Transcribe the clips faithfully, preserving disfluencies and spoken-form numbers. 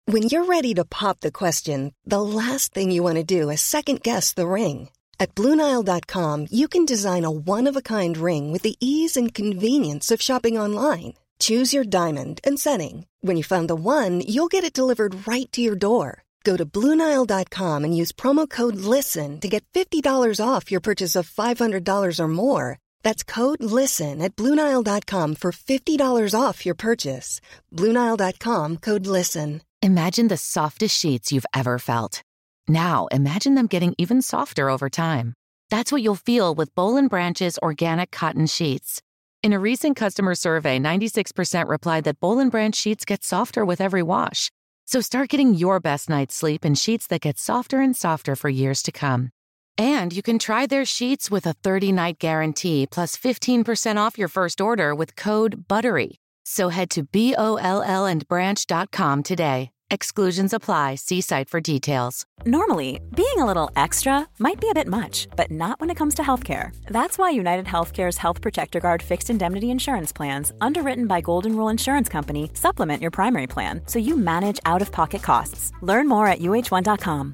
When you're ready to pop the question, the last thing you want to do is second-guess the ring. At Blue Nile dot com, you can design a one-of-a-kind ring with the ease and convenience of shopping online. Choose your diamond and setting. When you find the one, you'll get it delivered right to your door. Go to Blue Nile dot com and use promo code LISTEN to get fifty dollars off your purchase of five hundred dollars or more. That's code LISTEN at Blue Nile dot com for fifty dollars off your purchase. Blue Nile dot com, code LISTEN. Imagine the softest sheets you've ever felt. Now, imagine them getting even softer over time. That's what you'll feel with Boll and Branch's organic cotton sheets. In a recent customer survey, ninety-six percent replied that Boll and Branch sheets get softer with every wash. So start getting your best night's sleep in sheets that get softer and softer for years to come. And you can try their sheets with a thirty-night guarantee plus fifteen percent off your first order with code BUTTERY. So head to B O L L and branch dot com today. Exclusions apply. See site for details. Normally, being a little extra might be a bit much, but not when it comes to healthcare. That's why United Healthcare's Health Protector Guard fixed indemnity insurance plans, underwritten by Golden Rule Insurance Company, supplement your primary plan so you manage out-of-pocket costs. Learn more at U H one dot com.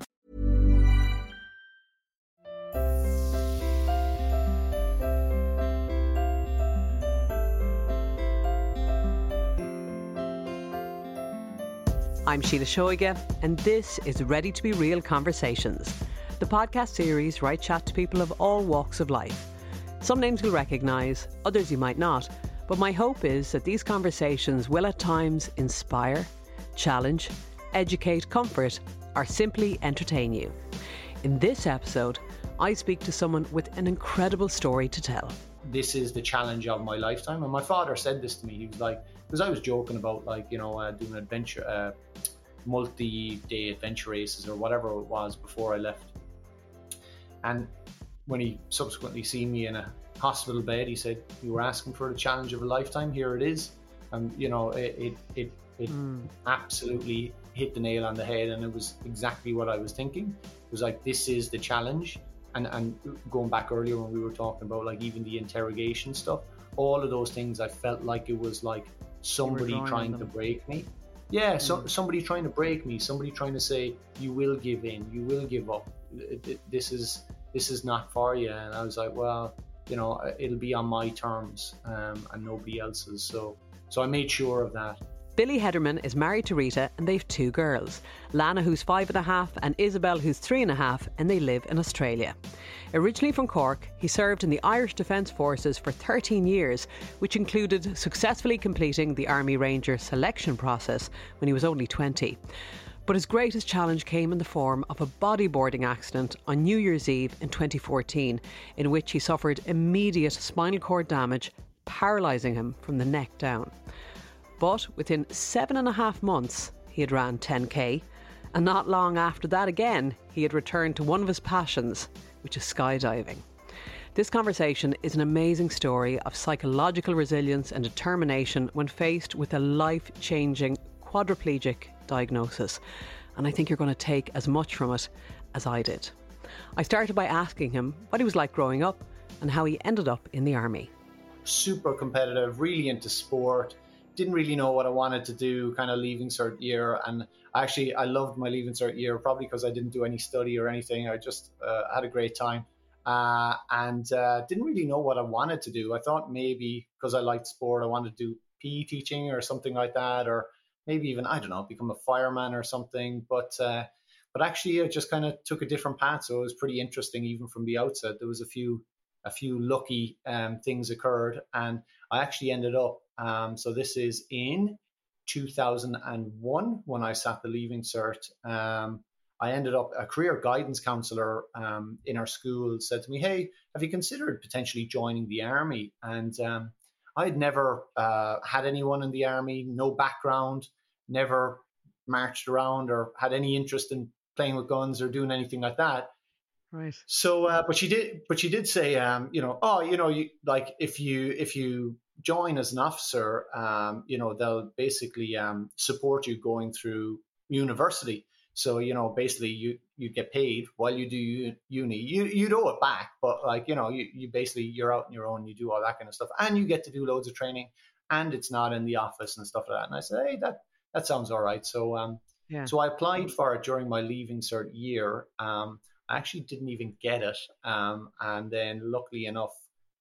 I'm Sheila Shoiga, and this is Ready to Be Real Conversations, the podcast series where I chat to people of all walks of life. Some names you'll recognise, others you might not, but my hope is that these conversations will at times inspire, challenge, educate, comfort, or simply entertain you. In this episode, I speak to someone with an incredible story to tell. This is the challenge of my lifetime. And my father said this to me. He was like, because I was joking about like, you know, uh, doing adventure, uh, multi-day adventure races or whatever it was before I left. And when he subsequently seen me in a hospital bed, he said, you were asking for the challenge of a lifetime. Here it is. And, you know, it, it, it, it mm. absolutely hit the nail on the head. And it was exactly what I was thinking. It was like, this is the challenge. And, and going back earlier when we were talking about like even the interrogation stuff, all of those things, I felt like it was like somebody trying to break me. Yeah, so mm. somebody trying to break me, somebody trying to say, you will give in, you will give up. It, it, this is this is not for you. And I was like, well, you know, it'll be on my terms um, and nobody else's. So, so I made sure of that. Billy Hederman is married to Rita and they've two girls, Lana who's five and a half and Isabel who's three and a half, and they live in Australia. Originally from Cork, he served in the Irish Defence Forces for thirteen years, which included successfully completing the Army Ranger selection process when he was only twenty. But his greatest challenge came in the form of a bodyboarding accident on New Year's Eve in twenty fourteen, in which he suffered immediate spinal cord damage, paralysing him from the neck down. But within seven and a half months, he had ran ten K, and not long after that again, he had returned to one of his passions, which is skydiving. This conversation is an amazing story of psychological resilience and determination when faced with a life-changing quadriplegic diagnosis. And I think you're going to take as much from it as I did. I started by asking him what he was like growing up and how he ended up in the army. Super competitive, really into sport. Didn't really know what I wanted to do, kind of leaving cert year. And actually, I loved my leaving cert year, probably because I didn't do any study or anything. I just uh, had a great time uh, and uh, didn't really know what I wanted to do. I thought maybe because I liked sport, I wanted to do P E teaching or something like that, or maybe even, I don't know, become a fireman or something. But uh, but actually, I just kind of took a different path. So it was pretty interesting, even from the outset. There was a few a few lucky um, things occurred, and I actually ended up. Um, so this is in two thousand one when I sat the leaving cert. Um, I ended up, a career guidance counsellor um, in our school said to me, hey, have you considered potentially joining the army? And um, I had never uh, had anyone in the army, no background, never marched around or had any interest in playing with guns or doing anything like that. Right. So, uh, but she did, but she did say, um, you know, oh, you know, you like if you if you join as an officer, um, you know, they'll basically um, support you going through university. So, you know, basically you you get paid while you do uni. You you'd owe it back, but like, you know, you you basically you're out on your own. You do all that kind of stuff, and you get to do loads of training, and it's not in the office and stuff like that. And I said, hey, that that sounds all right. So, um, Yeah. So I applied for it during my Leaving Cert year. Um, I actually didn't even get it. Um, and then luckily enough,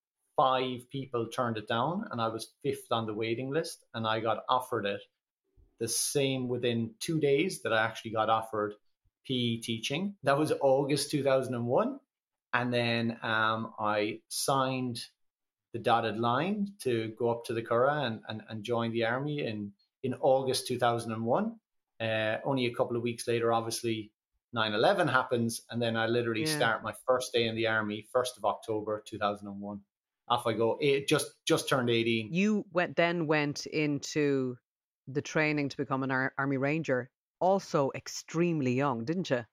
five people turned it down and I was fifth on the waiting list and I got offered it the same within two days that I actually got offered P E teaching. That was August two thousand one. And then um, I signed the dotted line to go up to the Curragh and, and, and join the army in, in August two thousand one. Uh, only a couple of weeks later, obviously, nine eleven happens. And then I literally Yeah. start my first day in the army, first of October two thousand one. Off I go. It just, just turned eighteen. You went then went into the training to become an Ar- Army Ranger, also extremely young, didn't you?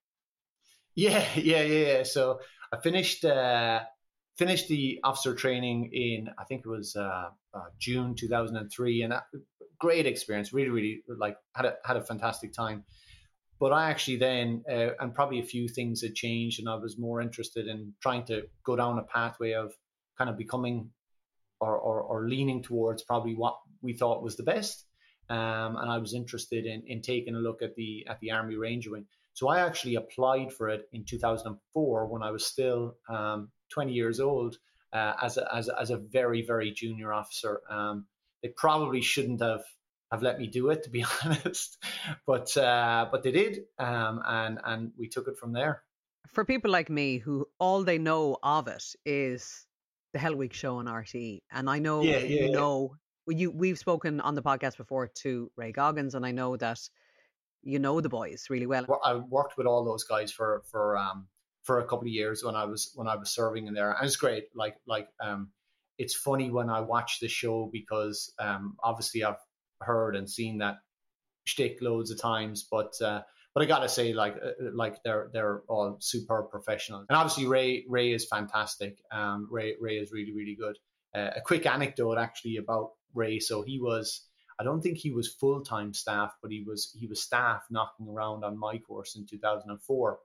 Yeah, yeah, yeah, yeah. So I finished uh, finished the officer training in, I think it was uh, uh, June two thousand three, and that, great experience. Really, really like had a had a fantastic time. But I actually then, uh, and probably a few things had changed, and I was more interested in trying to go down a pathway of kind of becoming or or, or leaning towards probably what we thought was the best. Um, and I was interested in in taking a look at the at the Army Ranger Wing. So I actually applied for it in two thousand four when I was still um, twenty years old uh, as, a, as, a, as a very, very junior officer. Um, they probably shouldn't have, have let me do it, to be honest, but uh, but they did, um, and, and we took it from there. For people like me who all they know of it is the Hell Week show on R T E, and I know Yeah, yeah, you yeah. know, you we've spoken on the podcast before to Ray Goggins, and I know that you know the boys really well. Well, I worked with all those guys for for um for a couple of years when I was when I was serving in there, and it's great. Like like um, it's funny when I watch the show because um obviously I've heard and seen that shtick loads of times, but uh, but I gotta say like uh, like they're they're all superb professionals, and obviously Ray Ray is fantastic. Um, Ray Ray is really really good. Uh, a quick anecdote actually about Ray. So he was. I don't think he was full-time staff, but he was he was staff knocking around on my course in two thousand four.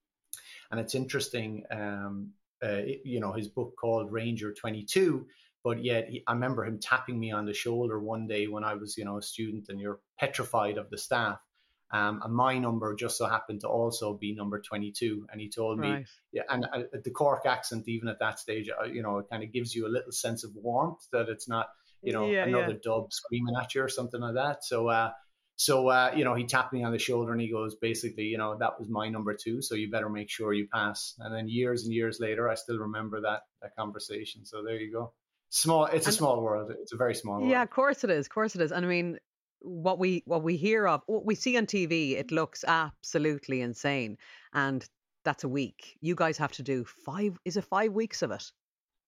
And it's interesting, um, uh, it, you know, his book called Ranger twenty-two, but yet he, I remember him tapping me on the shoulder one day when I was, you know, a student, and you're petrified of the staff. Um, and my number just so happened to also be number twenty-two. And he told me, Right. yeah, and uh, the Cork accent, even at that stage, uh, you know, it kind of gives you a little sense of warmth that it's not, you know, Yeah, another yeah. dub screaming at you or something like that. So, uh, so uh, you know, he tapped me on the shoulder and he goes, basically, you know, that was my number two, so you better make sure you pass. And then years and years later, I still remember that that conversation. So there you go. Small. It's a And- small world. It's a very small world. Yeah, of course it is. Of course it is. And I mean, what we what we hear of, what we see on T V, it looks absolutely insane. And that's a week. You guys have to do five. Is it five weeks of it?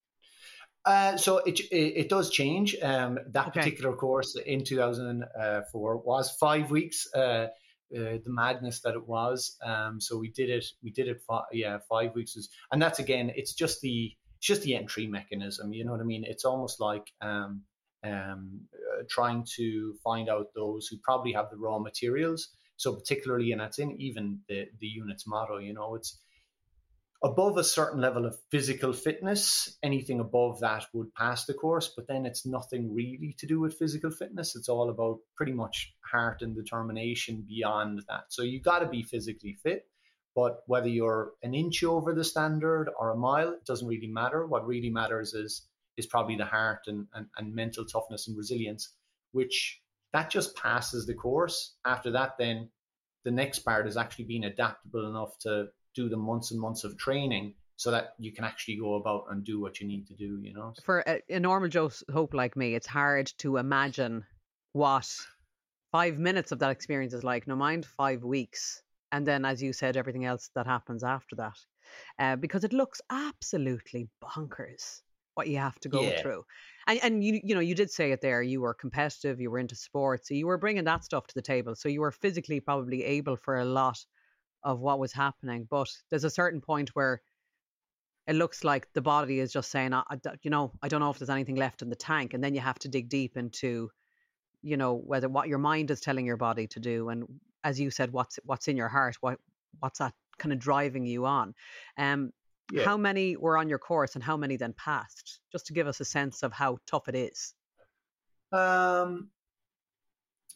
Uh, so it, it it does change. Um, that Okay. particular course in two thousand four was five weeks. Uh, uh, the madness that it was. Um, so we did it. We did it. Fi- yeah, five weeks was, and that's again. It's just the it's just the entry mechanism. You know what I mean? It's almost like um, um, uh, trying to find out those who probably have the raw materials. So particularly, and that's in even the the unit's motto. You know, it's above a certain level of physical fitness. Anything above that would pass the course, but then it's nothing really to do with physical fitness. It's all about pretty much heart and determination beyond that. So you got to be physically fit, but whether you're an inch over the standard or a mile, it doesn't really matter. What really matters is is probably the heart and, and, and mental toughness and resilience, which that just passes the course. After that, then the next part is actually being adaptable enough to do the months and months of training so that you can actually go about and do what you need to do, you know. For a, a normal Joe Hope like me, it's hard to imagine what five minutes of that experience is like. No mind five weeks. And then, as you said, everything else that happens after that. Uh, because it looks absolutely bonkers what you have to go Yeah. through. And, and you you know, you did say it there, you were competitive, you were into sports, so you were bringing that stuff to the table. So you were physically probably able for a lot of what was happening. But there's a certain point where it looks like the body is just saying, I, I, you know, I don't know if there's anything left in the tank. And then you have to dig deep into, you know, whether what your mind is telling your body to do. And as you said, what's what's in your heart, what what's that kind of driving you on. Um, Yeah. How many were on your course and how many then passed? Just to give us a sense of how tough it is. Um,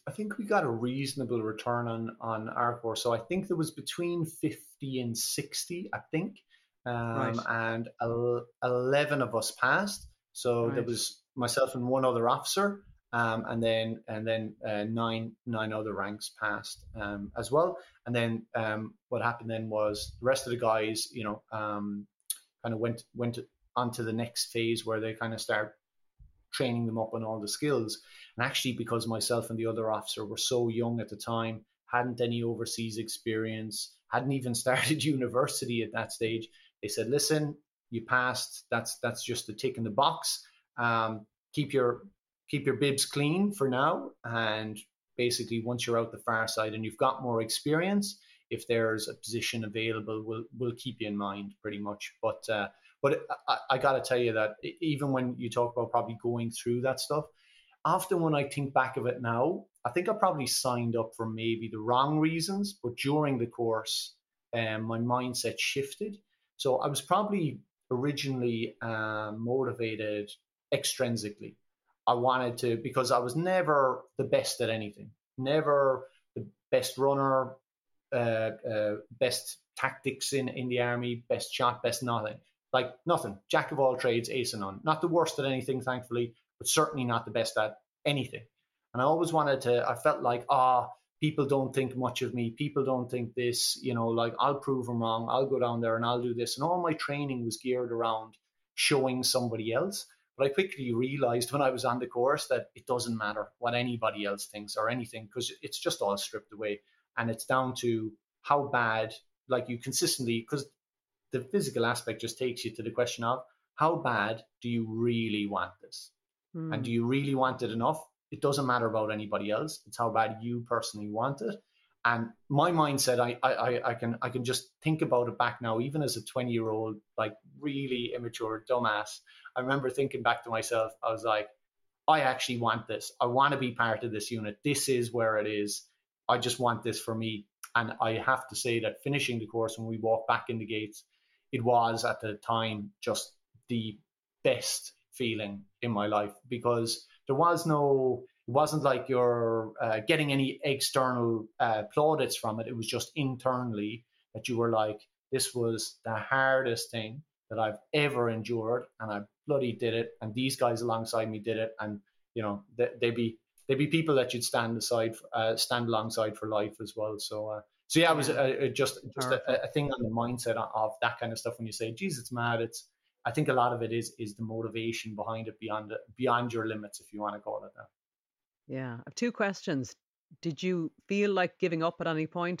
I think we got a reasonable return on on our course. So I think there was between fifty and sixty, I think, um, Right. and el- eleven of us passed. So there Right. was myself and one other officer, um, and then and then uh, nine nine other ranks passed um, as well. And then um, what happened then was the rest of the guys, you know, um, kind of went went on to the next phase where they kind of start training them up on all the skills. And actually, because myself and the other officer were so young at the time, hadn't any overseas experience, hadn't even started university at that stage, they said, listen, you passed. That's that's just a tick in the box. Um, keep your keep your bibs clean for now. And basically, once you're out the far side and you've got more experience, if there's a position available, we'll we'll keep you in mind pretty much. But uh, but I, I got to tell you that even when you talk about probably going through that stuff, often when I think back of it now, I think I probably signed up for maybe the wrong reasons, but during the course, um, my mindset shifted. So I was probably originally uh, motivated extrinsically. I wanted to, because I was never the best at anything, never the best runner, uh, uh, best tactics in, in the army, best shot, best nothing. Like nothing. Jack of all trades, ace of none. Not the worst at anything, thankfully, but certainly not the best at anything. And I always wanted to, I felt like, ah, oh, people don't think much of me. People don't think this, you know, like I'll prove them wrong. I'll go down there and I'll do this. And all my training was geared around showing somebody else. But I quickly realized when I was on the course that it doesn't matter what anybody else thinks or anything, because it's just all stripped away. And it's down to how bad, like you consistently, because the physical aspect just takes you to the question of how bad do you really want this? Mm. And do you really want it enough? It doesn't matter about anybody else. It's how bad you personally want it. And my mindset, I, I, I can, I can just think about it back now, even as a twenty year old, like really immature dumbass. I remember thinking back to myself, I was like, I actually want this. I want to be part of this unit. This is where it is. I just want this for me. And I have to say that finishing the course, when we walked back in the gates, it was at the time just the best feeling in my life, because there was no, it wasn't like you're uh, getting any external uh, plaudits from it. It was just internally that you were like, this was the hardest thing that I've ever endured, and I bloody did it. And these guys alongside me did it. And, you know, they, they'd be, they'd be people that you'd stand aside, uh, stand alongside for life as well. So, uh, so yeah, it was uh, just, just a, a thing on the mindset of that kind of stuff. When you say, geez, it's mad. It's, I think a lot of it is, is the motivation behind it beyond, beyond your limits, if you want to call it that. Yeah. I have two questions. Did you feel like giving up at any point?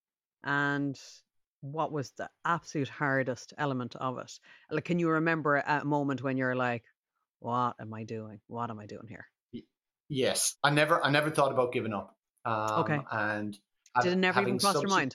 And what was the absolute hardest element of it? Like, can you remember a moment when you're like, what am I doing? What am I doing here? Yes. I never, I never thought about giving up. Um, okay. And did it never even cross your mind?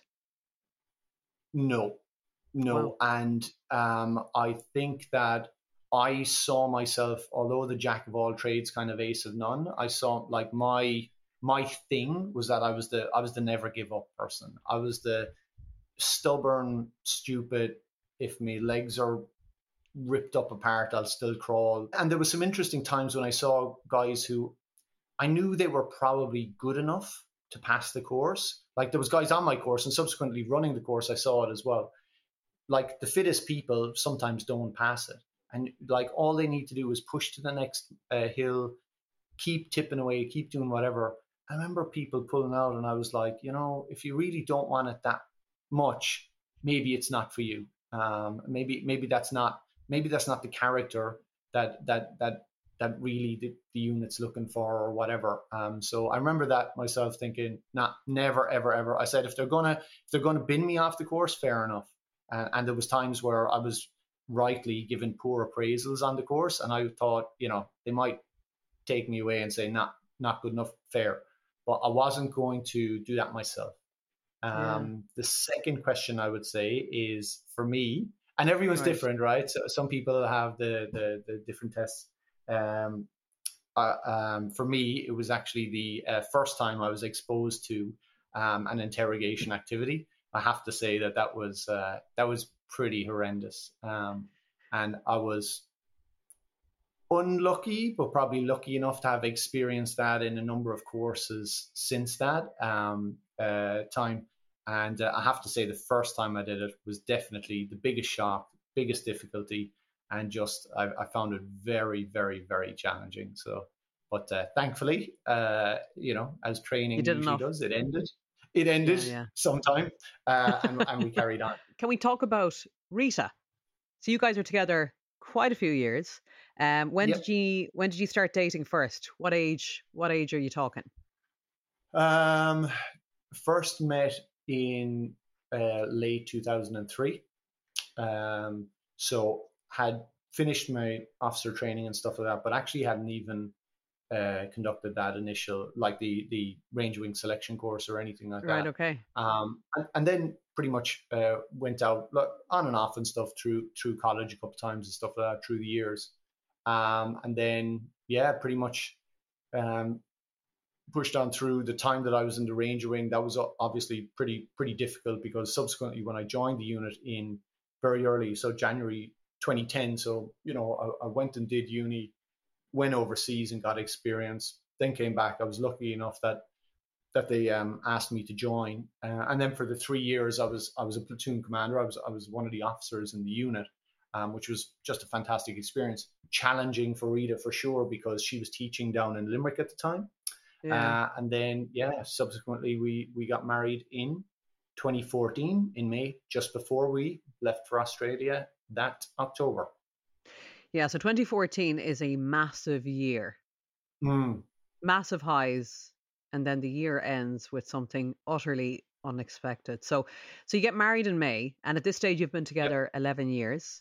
No, no. Wow. And um, I think that I saw myself, although the jack of all trades kind of ace of none, I saw like my, my thing was that I was the, I was the never give up person. I was the stubborn, stupid, if my legs are ripped up apart, I'll still crawl. And there was some interesting times when I saw guys who I knew they were probably good enough to pass the course. Like there was guys on my course and subsequently running the course, I saw it as well. Like the fittest people sometimes don't pass it. And like all they need to do is push to the next uh, hill, keep tipping away, keep doing whatever. I remember people pulling out and I was like, you know, if you really don't want it that much, maybe it's not for you. Um, maybe maybe that's not maybe that's not the character that that that that really the, the unit's looking for or whatever. Um, so I remember that myself thinking, nah, never, ever, ever. I said, if they're gonna if they're gonna bin me off the course, fair enough. Uh, and there was times where I was rightly given poor appraisals on the course, and I thought, you know, they might take me away and say, nah, not good enough, fair. But I wasn't going to do that myself. Um, yeah. The second question I would say is for me, and everyone's right. different, right? So some people have the the, the different tests. Um, uh, um, for me, it was actually the uh, first time I was exposed to um, an interrogation activity. I have to say that that was uh, that was pretty horrendous, um, and I was unlucky, but probably lucky enough to have experienced that in a number of courses since that um, uh, time. And uh, I have to say, the first time I did it was definitely the biggest shock, biggest difficulty, and just I, I found it very, very, very challenging. So, but uh, thankfully, uh, you know, as training usually enough. does, it ended. It ended yeah, yeah. sometime, uh, and, and we carried on. Can we talk about Rita? So you guys are together quite a few years. Um, when yep. did you when did you start dating first? What age? What age are you talking? Um, first met in uh, late two thousand three. Um, so had finished my officer training and stuff like that, but actually hadn't even uh, conducted that initial, like the the range wing selection course or anything like right, that. Right. Okay. Um, and, and then pretty much uh, went out like, on and off and stuff through through college a couple of times and stuff like that through the years. Um, and then yeah, pretty much um, pushed on through the time that I was in the Ranger Wing. That was obviously pretty pretty difficult because subsequently when I joined the unit in very early, so January twenty ten. So you know I, I went and did uni, went overseas and got experience. Then came back. I was lucky enough that that they um, asked me to join, uh, and then for the three years I was I was a platoon commander. I was I was one of the officers in the unit, um, which was just a fantastic experience. Challenging for Rita for sure because she was teaching down in Limerick at the time. Yeah. Uh, and then, yeah, subsequently we, we got married in twenty fourteen in May, just before we left for Australia that October. Yeah, so twenty fourteen is a massive year. Mm. Massive highs, and then the year ends with something utterly unexpected. So so you get married in May, and at this stage you've been together yep. eleven years.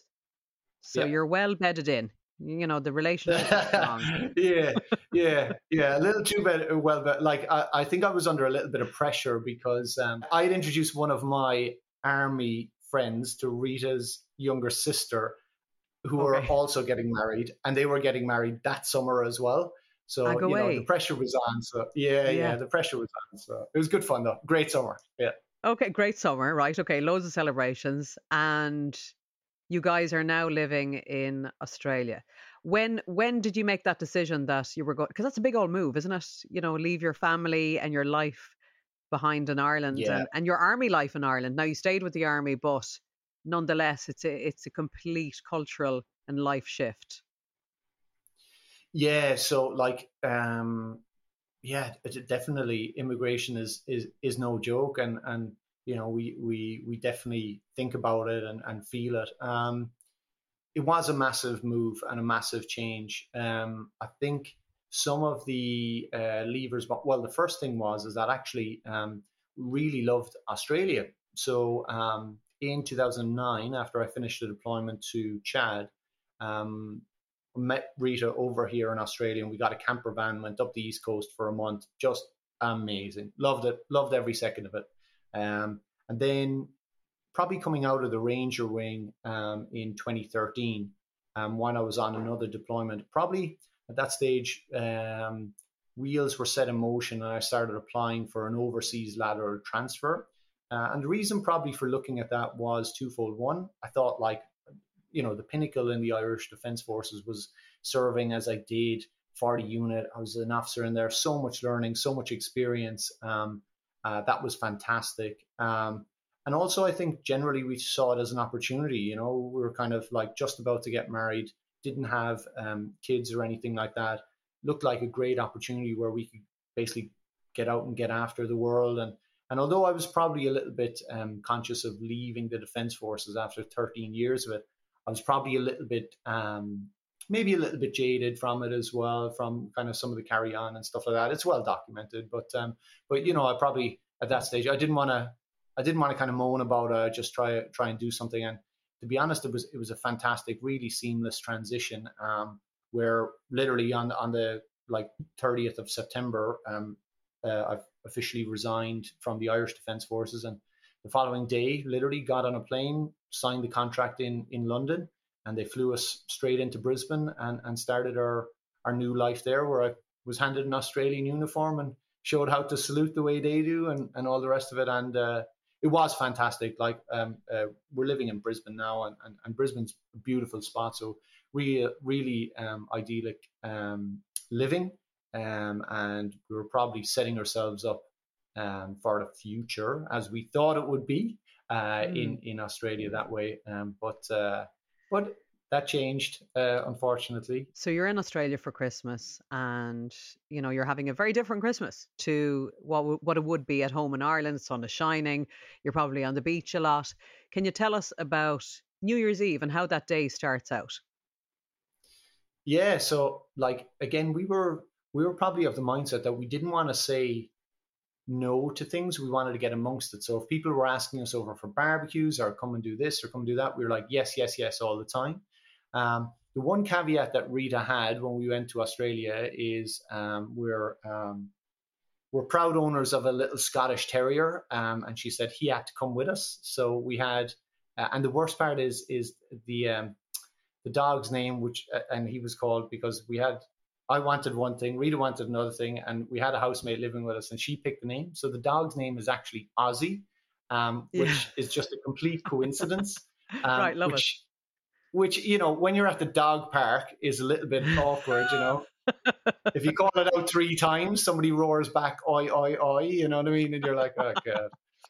So yep. you're well bedded in. You know, the relationship is strong. yeah, yeah, yeah. A little too bad. Well, but like I, I think I was under a little bit of pressure because um, I had introduced one of my army friends to Rita's younger sister, who okay. were also getting married, and they were getting married that summer as well. So you know, the pressure was on. So yeah, yeah, yeah, the pressure was on. So it was good fun though. Great summer. Yeah. Okay, great summer. Right. Okay, loads of celebrations, and you guys are now living in Australia. When when did you make that decision that you were going? Because that's a big old move, isn't it? You know, leave your family and your life behind in Ireland, yeah. and, and your army life in Ireland. Now you stayed with the army, but nonetheless, it's a it's a complete cultural and life shift. Yeah. So like, um, yeah, it, definitely immigration is is is no joke, and and. You know, we we we definitely think about it and, and feel it. Um, it was a massive move and a massive change. Um, I think some of the uh, levers, but well, the first thing was is that actually um, really loved Australia. So um, in two thousand nine, after I finished the deployment to Chad, um, met Rita over here in Australia, and we got a camper van, went up the East Coast for a month. Just amazing. Loved it. Loved every second of it. Um, and then probably coming out of the Ranger Wing um, in twenty thirteen, um, when I was on another deployment, probably at that stage, um, wheels were set in motion and I started applying for an overseas lateral transfer. Uh, and the reason probably for looking at that was twofold. One, I thought like, you know, the pinnacle in the Irish Defence Forces was serving as I did for the unit. I was an officer in there, so much learning, so much experience. Um, Uh, that was fantastic. Um, and also, I think generally we saw it as an opportunity. You know, we were kind of like just about to get married, didn't have um, kids or anything like that. Looked like a great opportunity where we could basically get out and get after the world. And and although I was probably a little bit um, conscious of leaving the Defence Forces after thirteen years of it, I was probably a little bit, um, maybe a little bit jaded from it as well, from kind of some of the carry on and stuff like that. It's well documented, but um, but you know, I probably at that stage I didn't want to, I didn't want to kind of moan about it. Just try try and do something. And to be honest, it was it was a fantastic, really seamless transition. Um, where literally on on the like thirtieth of September, um, uh, I've officially resigned from the Irish Defence Forces, and the following day, literally got on a plane, signed the contract in in London. And they flew us straight into Brisbane and, and started our, our new life there, where I was handed an Australian uniform and showed how to salute the way they do and, and all the rest of it. And uh, it was fantastic. Like um, uh, we're living in Brisbane now, and, and, and Brisbane's a beautiful spot. So real, really um, idyllic um, living, um, and we were probably setting ourselves up um, for the future as we thought it would be uh, mm. in in Australia that way. Um, but uh, but that changed, uh, unfortunately. So you're in Australia for Christmas, and you know you're having a very different Christmas to what w- what it would be at home in Ireland. The sun is shining. You're probably on the beach a lot. Can you tell us about New Year's Eve and how that day starts out? Yeah, so like again, we were we were probably of the mindset that we didn't want to say no to things. We wanted to get amongst it. So if people were asking us over for barbecues or come and do this or come and do that, we were like, yes, yes, yes, all the time. Um, the one caveat that Rita had when we went to Australia is um, we're um, we're proud owners of a little Scottish Terrier, um, and she said he had to come with us. So we had, uh, and the worst part is is the um, the dog's name, which uh, and he was called because we had. I wanted one thing, Rita wanted another thing, and we had a housemate living with us, and she picked the name. So the dog's name is actually Ozzy, um, which yeah. is just a complete coincidence. Um, right, love which, it. Which, you know, when you're at the dog park is a little bit awkward, you know. If you call it out three times, somebody roars back, oi, oi, oi, you know what I mean? And you're like, oh, God.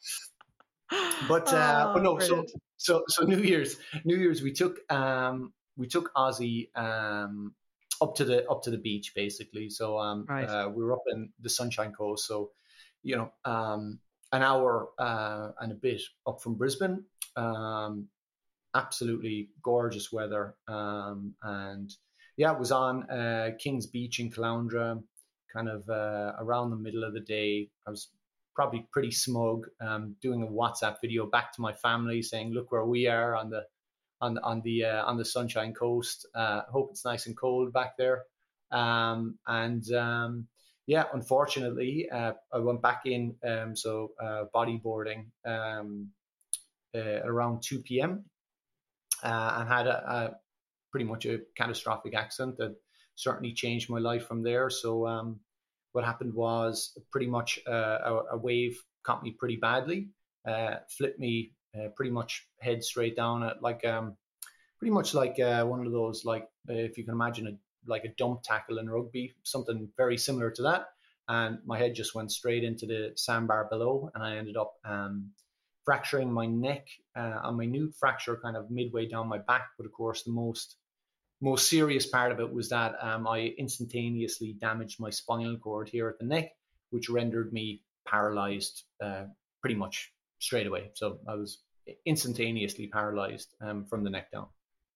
But, uh, oh, but no, so, so so New Year's, New Year's, we took um, we took Ozzy um, up to the up to the beach, basically. So um, right. uh, we were up in the Sunshine Coast, so, you know, um, an hour uh, and a bit up from Brisbane. Um, absolutely gorgeous weather, um, and yeah, it was on uh, King's Beach in Caloundra, kind of uh, around the middle of the day. I was probably pretty smug, um, doing a WhatsApp video back to my family saying, "Look where we are on the on on the uh, on the Sunshine Coast. Uh, hope it's nice and cold back there." Um, and um, yeah, unfortunately, uh, I went back in, um, so uh, bodyboarding um, uh, around two p.m. Uh, and had a, a pretty much a catastrophic accident that certainly changed my life from there. So um, what happened was pretty much uh, a, a wave caught me pretty badly, uh, flipped me uh, pretty much head straight down at like um, pretty much like uh, one of those, like uh, if you can imagine a like a dump tackle in rugby, something very similar to that. And my head just went straight into the sandbar below, and I ended up um, fracturing my neck uh, on my new fracture kind of midway down my back. But of course, the most most serious part of it was that um, I instantaneously damaged my spinal cord here at the neck, which rendered me paralyzed uh, pretty much straight away. So I was instantaneously paralyzed um, from the neck down.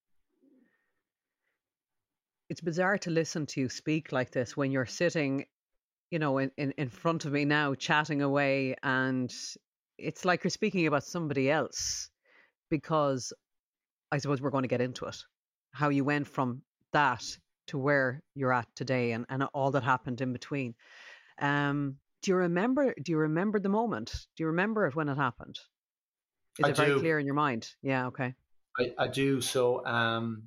It's bizarre to listen to you speak like this when you're sitting, you know, in, in, in front of me now, chatting away, and it's like you're speaking about somebody else, because I suppose we're going to get into it. How you went from that to where you're at today, and, and all that happened in between. Um, do you remember, do you remember the moment? Do you remember it when it happened? Is I it very do. clear in your mind? Yeah, okay. I, I do. So um,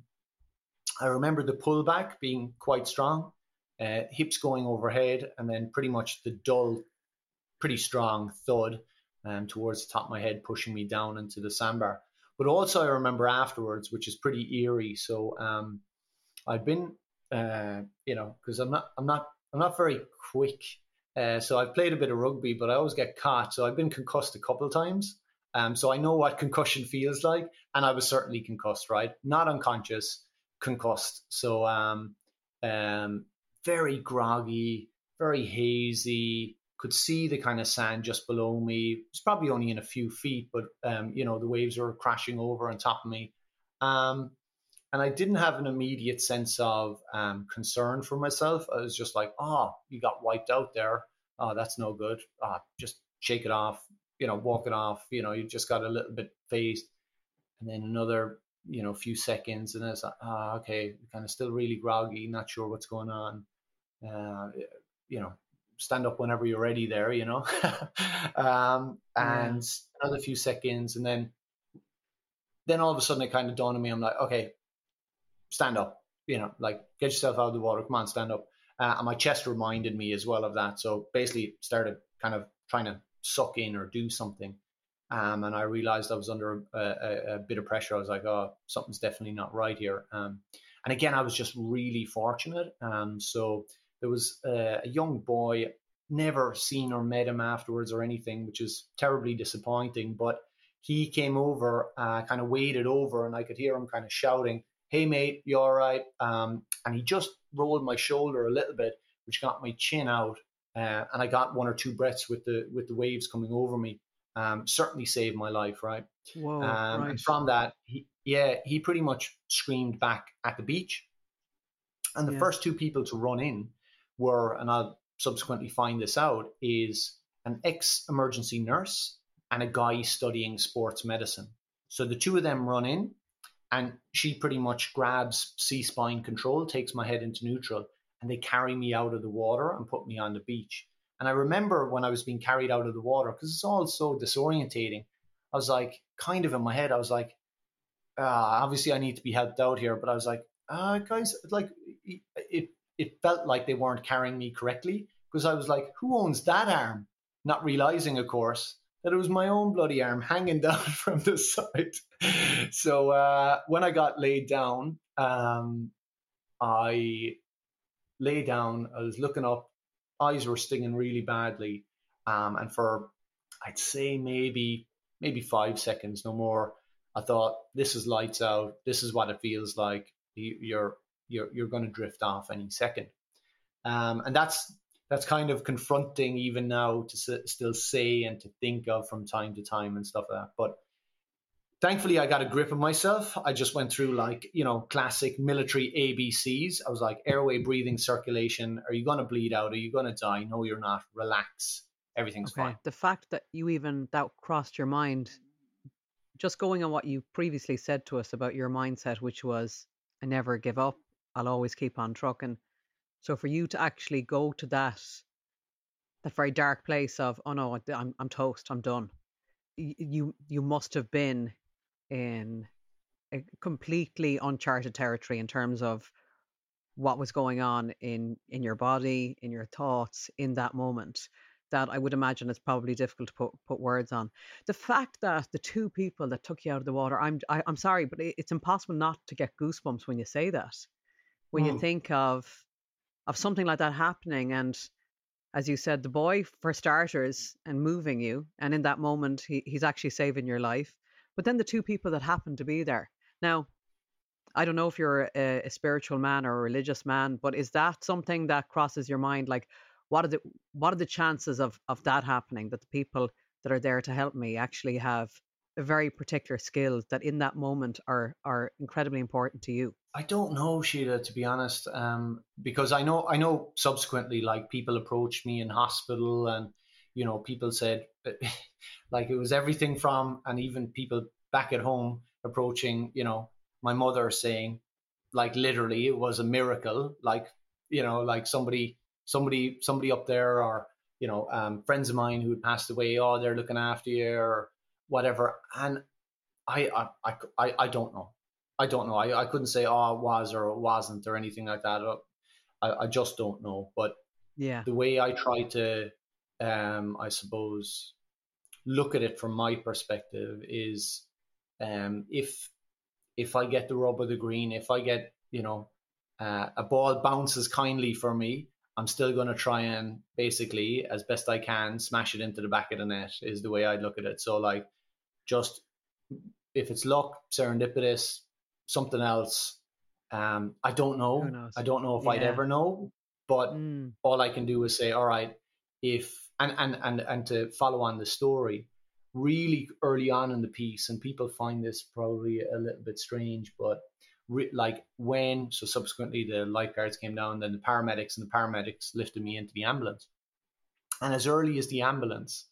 I remember the pullback being quite strong, uh, hips going overhead, and then pretty much the dull, pretty strong thud um, towards the top of my head, pushing me down into the sandbar. But also I remember afterwards, which is pretty eerie. So um, I'd been, uh, you know, because I'm not, I'm not, I'm not very quick. Uh, so I've played a bit of rugby, but I always get caught. So I've been concussed a couple of times. Um, so I know what concussion feels like, and I was certainly concussed, right? Not unconscious, concussed. So um, um, very groggy, very hazy. Could see the kind of sand just below me. It's probably only in a few feet, but um, you know, the waves were crashing over on top of me. Um, and I didn't have an immediate sense of um, concern for myself. I was just like, oh, you got wiped out there. Oh, that's no good. Oh, just shake it off, you know, walk it off. You know, you just got a little bit phased. And then another, you know, few seconds, and it's like, ah, oh, okay, kind of still really groggy, not sure what's going on. Uh, you know, stand up whenever you're ready there, you know. um, and yeah. Another few seconds, and then then all of a sudden it kind of dawned on me. I'm like, okay, stand up, you know, like get yourself out of the water. Come on, stand up. Uh, and my chest reminded me as well of that. So basically started kind of trying to suck in or do something. Um, and I realized I was under a, a, a bit of pressure. I was like, oh, something's definitely not right here. Um, And again, I was just really fortunate. Um, so there was uh, a young boy, never seen or met him afterwards or anything, which is terribly disappointing. But he came over, uh, kind of waded over, and I could hear him kind of shouting, "Hey, mate, you all right?" Um, and he just rolled my shoulder a little bit, which got my chin out. Uh, and I got one or two breaths with the with the waves coming over me. Um, certainly saved my life, right? Whoa, Um, right. And from that, he, yeah, he pretty much screamed back at the beach. And the Yeah. first two people to run in were, and I'll subsequently find this out, is an ex-emergency nurse and a guy studying sports medicine. So the two of them run in, and she pretty much grabs C-spine control, takes my head into neutral, and they carry me out of the water and put me on the beach. And I remember when I was being carried out of the water, because it's all so disorientating, I was like, kind of in my head, I was like, uh, obviously I need to be helped out here. But I was like, uh, guys, like it, it felt like they weren't carrying me correctly, because I was like, who owns that arm? Not realizing, of course, that it was my own bloody arm hanging down from the side. So uh, when I got laid down, um, I lay down, I was looking up, eyes were stinging really badly. Um, and for, I'd say maybe, maybe five seconds, no more, I thought, this is lights out. This is what it feels like. You're, you're, you're going to drift off any second. Um, and that's, that's kind of confronting even now to s- still say and to think of from time to time and stuff like that. But thankfully, I got a grip of myself. I just went through like, you know, classic military A B Cs. I was like, airway, breathing, circulation. Are you going to bleed out? Are you going to die? No, you're not. Relax. Everything's Okay. fine. The fact that you even, that crossed your mind, just going on what you previously said to us about your mindset, which was, I never give up. I'll always keep on trucking. So for you to actually go to that, that very dark place of, oh no, I'm, I'm toast. I'm done. Y- You, you must have been in a completely uncharted territory in terms of what was going on in in your body, in your thoughts in that moment, that I would imagine it's probably difficult to put, put words on. The fact that the two people that took you out of the water, I'm I, I'm sorry, but it, it's impossible not to get goosebumps when you say that. When you Mm. think of of something like that happening, and as you said, the boy for starters, and moving you, and in that moment he, he's actually saving your life. But then the two people that happen to be there. Now, I don't know if you're a, a spiritual man or a religious man, but is that something that crosses your mind? Like, what are the what are the chances of of that happening? That the people that are there to help me actually have a very particular skill that in that moment are are incredibly important to you. I don't know, Sheila, to be honest, um, because I know I know subsequently, like people approached me in hospital, and you know, people said, like it was everything from, and even people back at home approaching, you know, my mother saying, like literally, it was a miracle, like you know, like somebody, somebody, somebody up there, or you know, um, friends of mine who had passed away, oh, they're looking after you or whatever, and I, I, I, I I don't know. I don't know. I, I couldn't say, oh, it was or it wasn't or anything like that. I, I just don't know. But Yeah. the way I try to, um, I suppose, look at it from my perspective is, um, if if I get the rub of the green, if I get, you know, uh, a ball bounces kindly for me, I'm still going to try and basically, as best I can, smash it into the back of the net is the way I look at it. So like, just if it's luck, serendipitous, something else, um, I don't Who know. knows? I don't know if I'd Yeah. ever know, but Mm. all I can do is say, all right, if and and and and to follow on the story, really early on in the piece, and people find this probably a little bit strange, but re- like when so subsequently the lifeguards came down, then the paramedics, and the paramedics lifted me into the ambulance, and as early as the ambulance,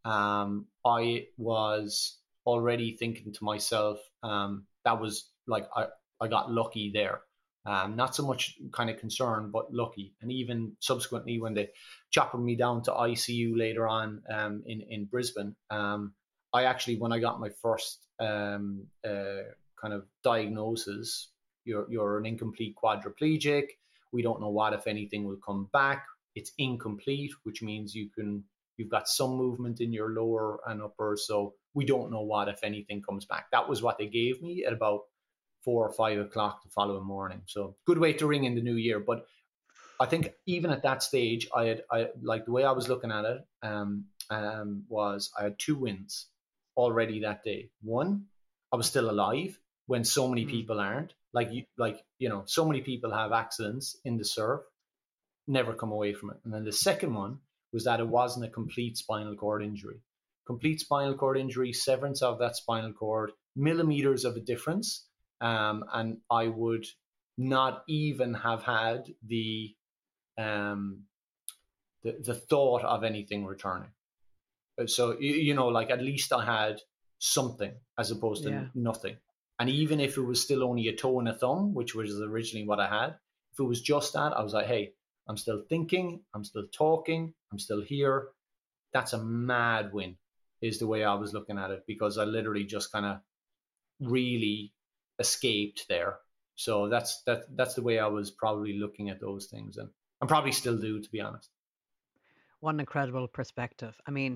um, I was already thinking to myself, um, that was like I, I got lucky there. Um, not so much kind of concern, but lucky. And even subsequently, when they choppered me down to I C U later on um, in in Brisbane, um, I actually, when I got my first um, uh, kind of diagnosis, you're you're an incomplete quadriplegic. We don't know what, if anything, will come back. It's incomplete, which means you can you've got some movement in your lower and upper. So we don't know what, if anything, comes back. That was what they gave me at about four or five o'clock the following morning. So good way to ring in the new year. But I think even at that stage, I had, I like the way I was looking at it um, um, was I had two wins already that day. One, I was still alive when so many mm. people aren't. Like you, like you know, so many people have accidents in the surf, never come away from it. And then the second one was that it wasn't a complete spinal cord injury. Complete spinal cord injury, severance of that spinal cord, millimeters of a difference, um, and I would not even have had the um, the, the thought of anything returning. So, you, you know, like at least I had something as opposed to yeah. nothing. And even if it was still only a toe and a thumb, which was originally what I had, if it was just that, I was like, hey, I'm still thinking, I'm still talking, I'm still here. That's a mad win, is the way I was looking at it, because I literally just kind of really escaped there. So that's that that's the way I was probably looking at those things, and I probably still do, to be honest. What an incredible perspective. I mean,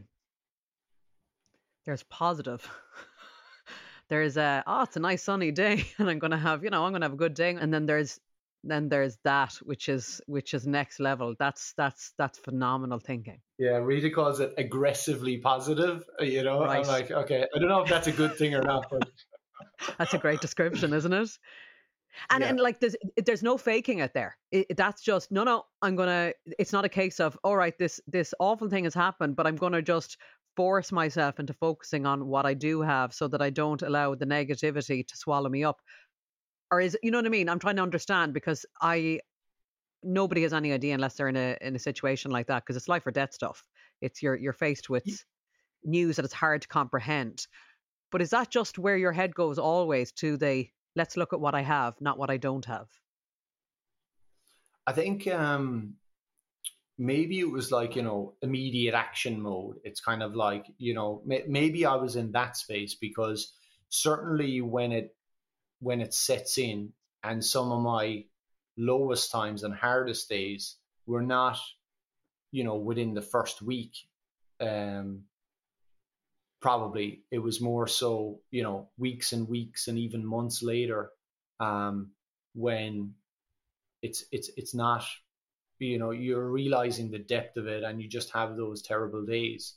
there's positive. There's a, oh, it's a nice sunny day and I'm going to have, you know, I'm going to have a good day. And then there's, then there's that, which is, which is next level. That's, that's, that's phenomenal thinking. Yeah. Rita calls it aggressively positive, you know, right. I'm like, okay, I don't know if that's a good thing or not, but that's a great description, isn't it? And yeah. and like there's there's no faking it there. It, that's just no no. I'm gonna. It's not a case of all right. This this awful thing has happened, but I'm gonna just force myself into focusing on what I do have, so that I don't allow the negativity to swallow me up. Or is you know what I mean? I'm trying to understand, because I nobody has any idea unless they're in a in a situation like that, because it's life or death stuff. It's you're you're faced with yeah. news that it's hard to comprehend. But is that just where your head goes always, to the let's look at what I have, not what I don't have? I think um, maybe it was like, you know, immediate action mode. It's kind of like, you know, may- maybe I was in that space, because certainly when it when it sets in, and some of my lowest times and hardest days were not, you know, within the first week. Um, Probably it was more so, you know, weeks and weeks and even months later, um, when it's it's it's not, you know, you're realizing the depth of it, and you just have those terrible days.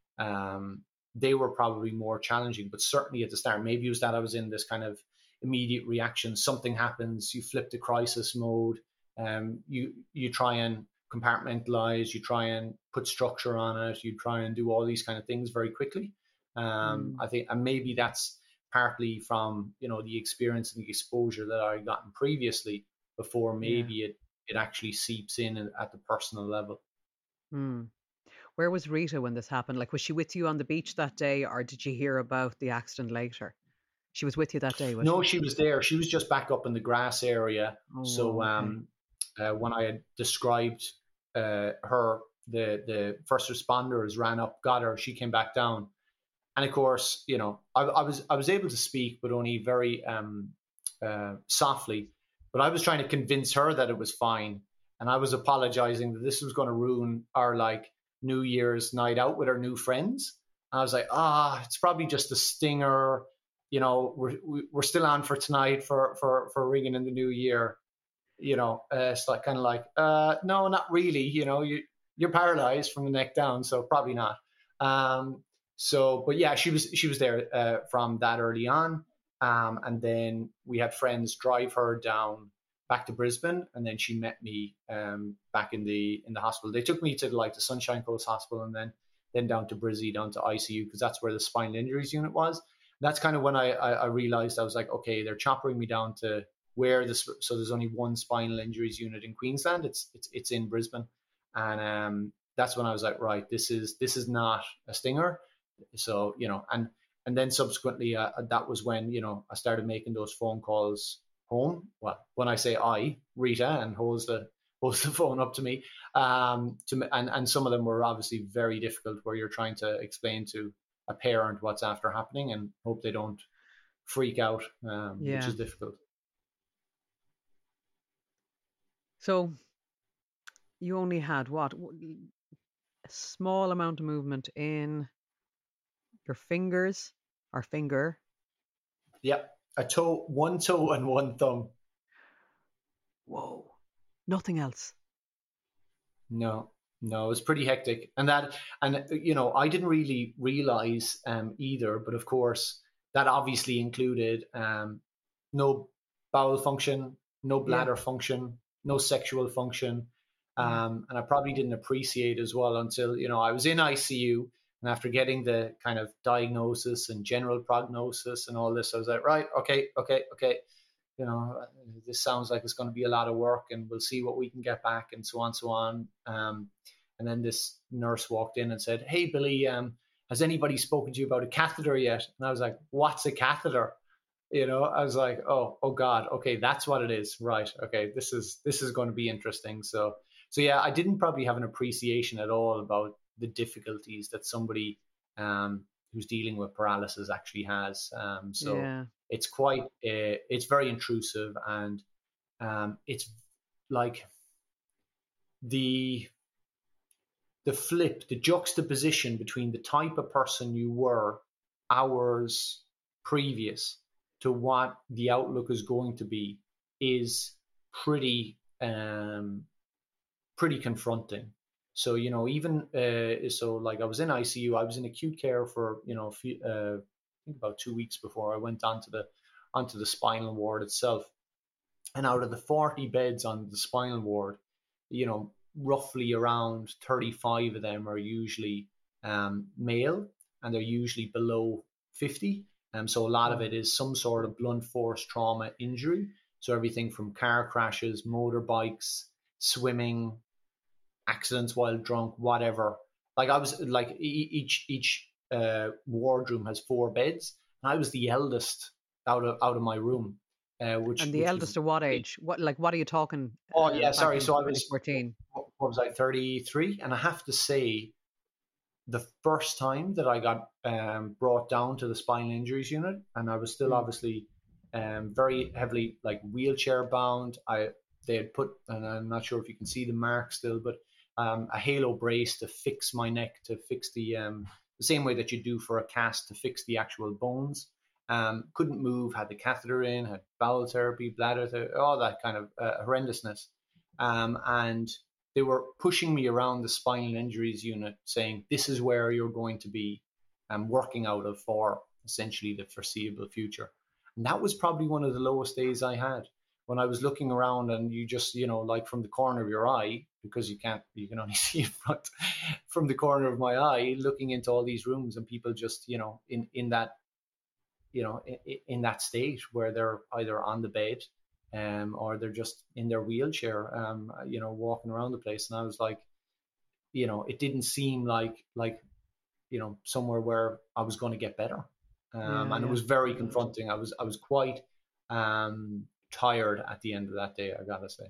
Um, they were probably more challenging, but certainly at the start, maybe it was that I was in this kind of immediate reaction. Something happens, you flip to crisis mode, um, you you try and compartmentalize, you try and put structure on it, you try and do all these kind of things very quickly. Um, mm. I think, and maybe that's partly from, you know, the experience and the exposure that I gotten previously, before maybe yeah. it, it actually seeps in at the personal level. Mm. Where was Rita when this happened? Like, was she with you on the beach that day, or did you hear about the accident later? She was with you that day, was no, she? she was there. She was just back up in the grass area. Oh, so okay. um, uh, when I had described uh, her, the, the first responders ran up, got her, she came back down. And of course, you know, I, I was I was able to speak, but only very um, uh, softly. But I was trying to convince her that it was fine, and I was apologizing that this was going to ruin our like New Year's night out with our new friends. And I was like, ah, it's probably just a stinger. You know, we're we're still on for tonight for for for ringing in the new year. You know, uh, it's like kind of like, uh, no, not really. You know, you you're paralyzed from the neck down, so probably not. Um, So, but yeah, she was she was there uh, from that early on, um, and then we had friends drive her down back to Brisbane, and then she met me um, back in the in the hospital. They took me to like the Sunshine Coast Hospital, and then then down to Brizzy, down to I C U, because that's where the spinal injuries unit was. And that's kind of when I, I I realized I was like, okay, they're choppering me down to where this. So there's only one spinal injuries unit in Queensland. It's it's it's in Brisbane, and um, that's when I was like, right, this is this is not a stinger. So, you know, and and then subsequently, uh, that was when, you know, I started making those phone calls home. Well, when I say I, Rita, and holds the holds the phone up to me, um, to and and some of them were obviously very difficult, where you're trying to explain to a parent what's after happening and hope they don't freak out, um, yeah. which is difficult. So, you only had what, a small amount of movement in your fingers or finger. Yep. a toe, one toe and one thumb. Whoa. Nothing else. No, no, it was pretty hectic. And that, and you know, I didn't really realize um, either, but of course, that obviously included um, no bowel function, no bladder yeah. function, no sexual function. Um, and I probably didn't appreciate as well until, you know, I was in I C U, and after getting the kind of diagnosis and general prognosis and all this, I was like, right, okay, okay, okay. You know, this sounds like it's going to be a lot of work, and we'll see what we can get back, and so on, so on. Um, and then this nurse walked in and said, "Hey, Billy, um, has anybody spoken to you about a catheter yet?" And I was like, "What's a catheter?" You know, I was like, "Oh, oh God, okay, that's what it is, right? Okay, this is this is going to be interesting." So, so yeah, I didn't probably have an appreciation at all about the difficulties that somebody um, who's dealing with paralysis actually has. Um, so. Yeah. It's quite, uh, it's very intrusive, and um, it's like the the flip, the juxtaposition between the type of person you were hours previous to what the outlook is going to be is pretty um, pretty confronting. So, you know, even uh, so, like I was in I C U, I was in acute care for, you know, a few, uh, I think about two weeks before I went onto the onto the spinal ward itself. And out of the forty beds on the spinal ward, you know, roughly around thirty-five of them are usually um, male, and they're usually below fifty. Um, so a lot of it is some sort of blunt force trauma injury. So everything from car crashes, motorbikes, swimming, accidents while drunk, whatever. Like I was like each each uh, wardroom has four beds, and I was the eldest out of out of my room. Uh, which and the which eldest was, of what age? What like what are you talking? Oh yeah, uh, sorry. So I was fourteen. What, what was I? thirty-three, and I have to say, the first time that I got um, brought down to the spinal injuries unit, and I was still mm. obviously um, very heavily like wheelchair bound. I they had put, and I'm not sure if you can see the mark still, but um, a halo brace to fix my neck, to fix the um, the same way that you do for a cast, to fix the actual bones. Um, couldn't move, had the catheter in, had bowel therapy, bladder therapy, all that kind of uh, horrendousness. Um, and they were pushing me around the spinal injuries unit saying, this is where you're going to be um, working out of for essentially the foreseeable future. And that was probably one of the lowest days I had, when I was looking around, and you just, you know, like from the corner of your eye, because you can't, you can only see in front, from the corner of my eye, looking into all these rooms, and people just, you know, in, in that, you know, in, in that state where they're either on the bed um, or they're just in their wheelchair, um, you know, walking around the place. And I was like, you know, it didn't seem like, like, you know, somewhere where I was going to get better. Um, yeah, and yeah. It was very confronting. I was, I was quite um, tired at the end of that day, I gotta say.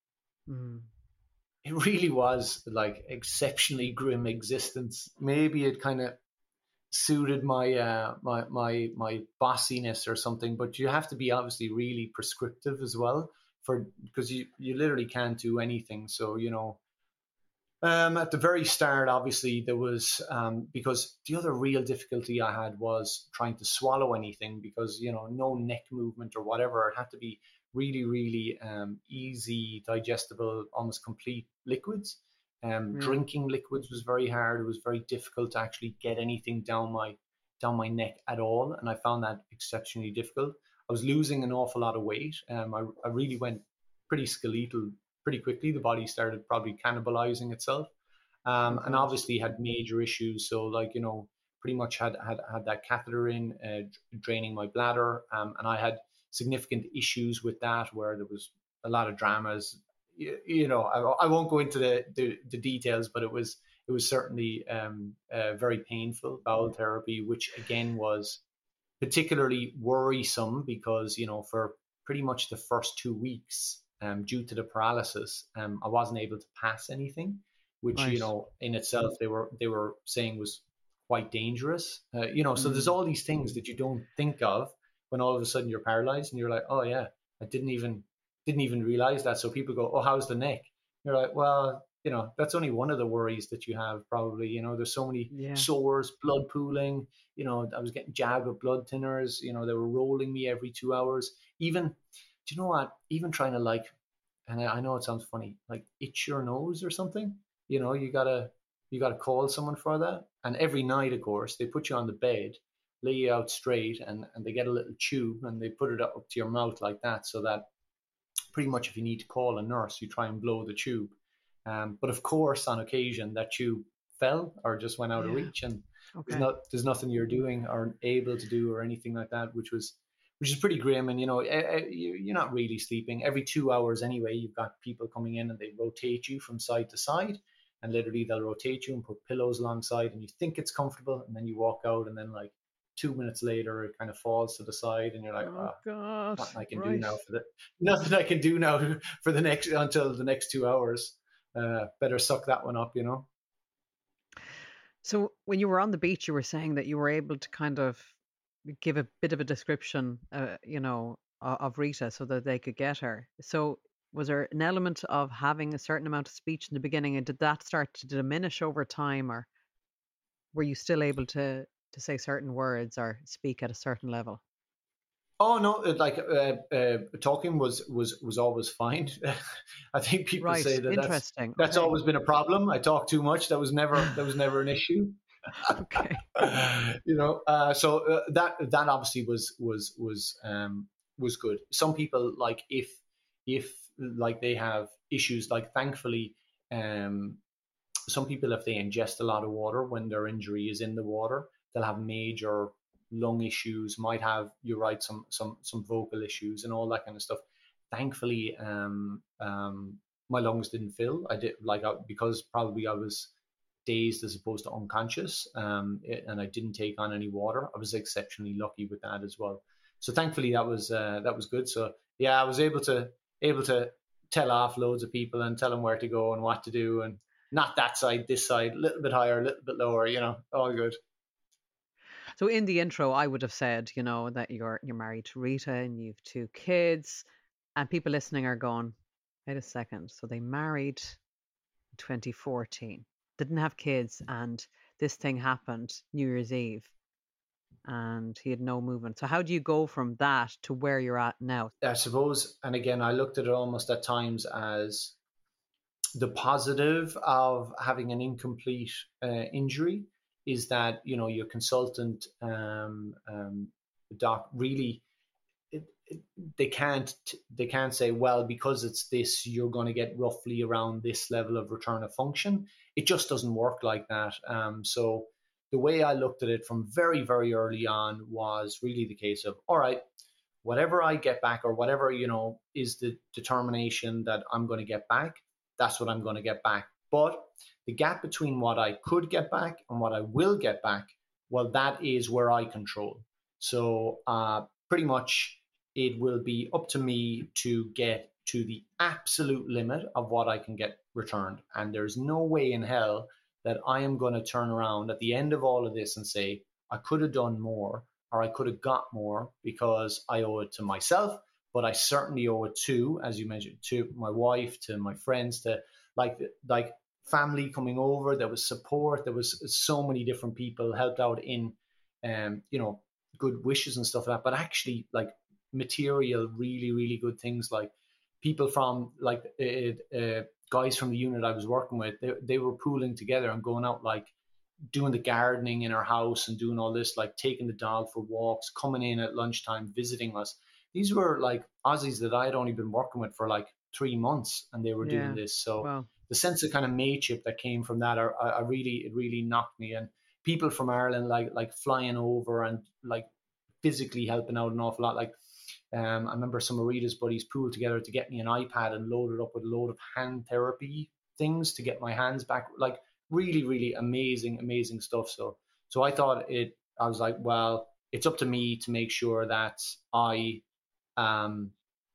Mm. It really was like exceptionally grim existence. Maybe it kind of suited my uh my my my bossiness or something, but you have to be obviously really prescriptive as well, for because you you literally can't do anything. So, you know, um at the very start, obviously there was um because the other real difficulty I had was trying to swallow anything, because, you know, no neck movement or whatever. It had to be really really um easy, digestible, almost complete liquids. Um, mm. Drinking liquids was very hard. It was very difficult to actually get anything down my down my neck at all, and I found that exceptionally difficult. I was losing an awful lot of weight. Um, I, I really went pretty skeletal pretty quickly. The body started probably cannibalizing itself, um, and obviously had major issues. So, like, you know, pretty much had had, had that catheter in, uh, draining my bladder, um, and I had significant issues with that, where there was a lot of dramas. You, you know, I, I won't go into the, the, the details, but it was it was certainly um, uh, very painful. Bowel therapy, which again was particularly worrisome, because, you know, for pretty much the first two weeks, um, due to the paralysis, um, I wasn't able to pass anything, which, nice. You know, in itself they were they were saying was quite dangerous. Uh, you know, so mm. there's all these things that you don't think of when all of a sudden you're paralyzed, and you're like, oh yeah, I didn't even. Didn't even realize that. So people go, oh, how's the neck? You're like, well, you know, that's only one of the worries that you have probably. You know, there's so many Yeah. sores, blood pooling. You know, I was getting jabbed with blood thinners. You know, they were rolling me every two hours. Even, do you know what? Even trying to like, and I I know it sounds funny, like itch your nose or something. You know, you gotta you gotta call someone for that. And every night, of course, they put you on the bed, lay you out straight, and and they get a little tube and they put it up to your mouth like that, so that pretty much if you need to call a nurse, you try and blow the tube. Um, but of course, on occasion, that tube fell or just went out of Yeah. reach, and there's Okay. not there's nothing you're doing or able to do or anything like that, which was which is pretty grim. And you know, eh, eh, you- you're not really sleeping. Every two hours anyway, you've got people coming in and they rotate you from side to side, and literally they'll rotate you and put pillows alongside, and you think it's comfortable, and then you walk out, and then like two minutes later, it kind of falls to the side, and you're like, Oh oh, God. nothing I can do Right. now for the nothing I can do now for the next until the next two hours. Uh, better suck that one up, you know. So when you were on the beach, you were saying that you were able to kind of give a bit of a description, uh, you know, o- of Rita so that they could get her. So was there an element of having a certain amount of speech in the beginning, and did that start to diminish over time, or were you still able to to say certain words or speak at a certain level? Oh no, it- like uh, uh, talking was was was always fine. I think people Right. say that that's Interesting. that's Okay. always been a problem. I talk too much. That was never that was never an issue. Okay. you know, uh, so uh, that that obviously was was was um, was good. Some people like if if like they have issues, like thankfully, um, some people if they ingest a lot of water when their injury is in the water, they'll have major lung issues, might have, you're right, some some some vocal issues and all that kind of stuff. Thankfully, um, um, my lungs didn't fill. I did like I, because probably I was dazed as opposed to unconscious, um, it- and I didn't take on any water. I was exceptionally lucky with that as well. So thankfully that was uh, that was good. So yeah, I was able to able to tell off loads of people and tell them where to go and what to do, and not that side, this side, a little bit higher, a little bit lower, you know, all good. So in the intro, I would have said, you know, that you're you're married to Rita and you've two kids, and people listening are going, wait a second. So they married in twenty fourteen, didn't have kids, and this thing happened New Year's Eve, and he had no movement. So how do you go from that to where you're at now? I suppose, and again, I looked at it almost at times as the positive of having an incomplete uh, injury is that, you know, your consultant um, um, doc really it, it, they can't they can't say, well, because it's this, you're going to get roughly around this level of return of function. It just doesn't work like that. Um, so the way I looked at it from very very early on was really the case of, all right, whatever I get back, or whatever, you know, is the determination that I'm going to get back, that's what I'm going to get back. But the gap between what I could get back and what I will get back, well, that is where I control. So uh, pretty much it will be up to me to get to the absolute limit of what I can get returned. And there's no way in hell that I am going to turn around at the end of all of this and say, I could have done more, or I could have got more, because I owe it to myself, but I certainly owe it to, as you mentioned, to my wife, to my friends, to like like family coming over. There was support. There was so many different people helped out in, um, you know, good wishes and stuff like that. But actually, like material, really, really good things, like people from like uh, uh, guys from the unit I was working with. They they were pooling together and going out, like doing the gardening in our house and doing all this, like taking the dog for walks, coming in at lunchtime, visiting us. These were like Aussies that I had only been working with for like three months, and they were doing Yeah. this. So Well, the sense of kind of mateship that came from that, are, I, I really, it really knocked me. And people from Ireland, like like flying over and like physically helping out an awful lot. Like um, I remember some of Rita's buddies pooled together to get me an iPad and loaded up with a load of hand therapy things to get my hands back. Like really, really amazing, amazing stuff. So, so I thought it, I was like, well, it's up to me to make sure that I um,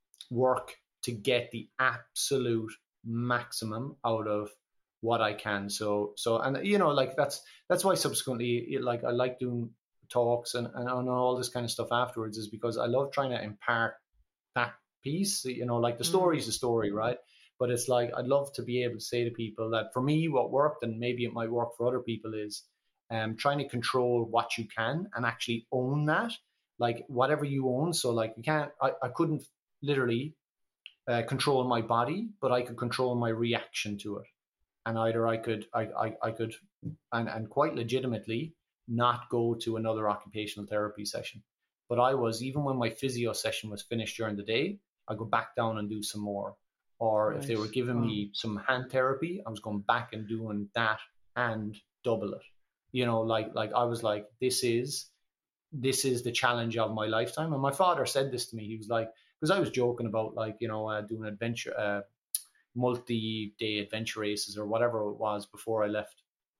work to get the absolute maximum out of what I can. So, so, and you know, like that's, that's why subsequently, like I like doing talks and, and, and all this kind of stuff afterwards, is because I love trying to impart that piece, you know, like the story is the story, right? But it's like, I'd love to be able to say to people that for me, what worked, and maybe it might work for other people, is um, trying to control what you can and actually own that, like whatever you own. So like you can't, I, I couldn't literally uh, control my body, but I could control my reaction to it. And either I could, I, I, I could, and, and quite legitimately not go to another occupational therapy session. But I was, even when my physio session was finished during the day, I go back down and do some more. Or right. if they were giving oh. me some hand therapy, I was going back and doing that and double it. You know, like, like I was like, this is, this is the challenge of my lifetime. And my father said this to me. He was like, because I was joking about like, you know, uh, doing adventure, uh, multi-day adventure races or whatever it was before I left.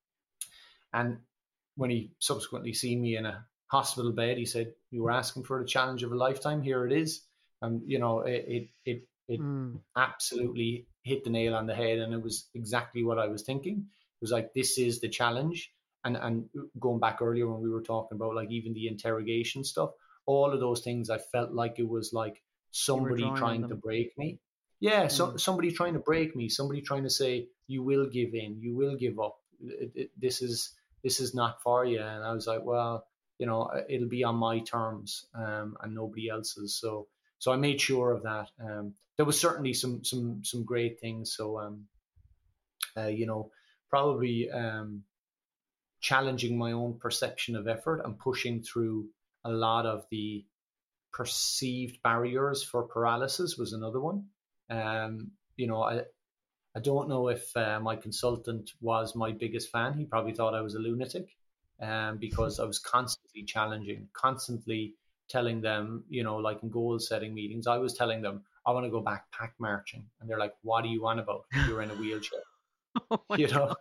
And when he subsequently seen me in a hospital bed, he said, you were asking for the challenge of a lifetime. Here it is. And, you know, it, it, it, it mm. absolutely hit the nail on the head. And it was exactly what I was thinking. It was like, this is the challenge. And, and going back earlier when we were talking about like even the interrogation stuff, all of those things, I felt like it was like somebody trying to break me. Yeah, so mm. somebody trying to break me, somebody trying to say, you will give in, you will give up. It, it, this is this is not for you. And I was like, well, you know, it'll be on my terms um, and nobody else's. So so I made sure of that. Um, there was certainly some some some great things. So, um, uh, you know, probably um, challenging my own perception of effort and pushing through a lot of the perceived barriers for paralysis was another one. Um, you know, I I don't know if uh, my consultant was my biggest fan. He probably thought I was a lunatic, um, because I was constantly challenging, constantly telling them, you know, like in goal setting meetings, I was telling them, I want to go back pack marching. And they're like, what do you want about? You're in a wheelchair. Oh you know,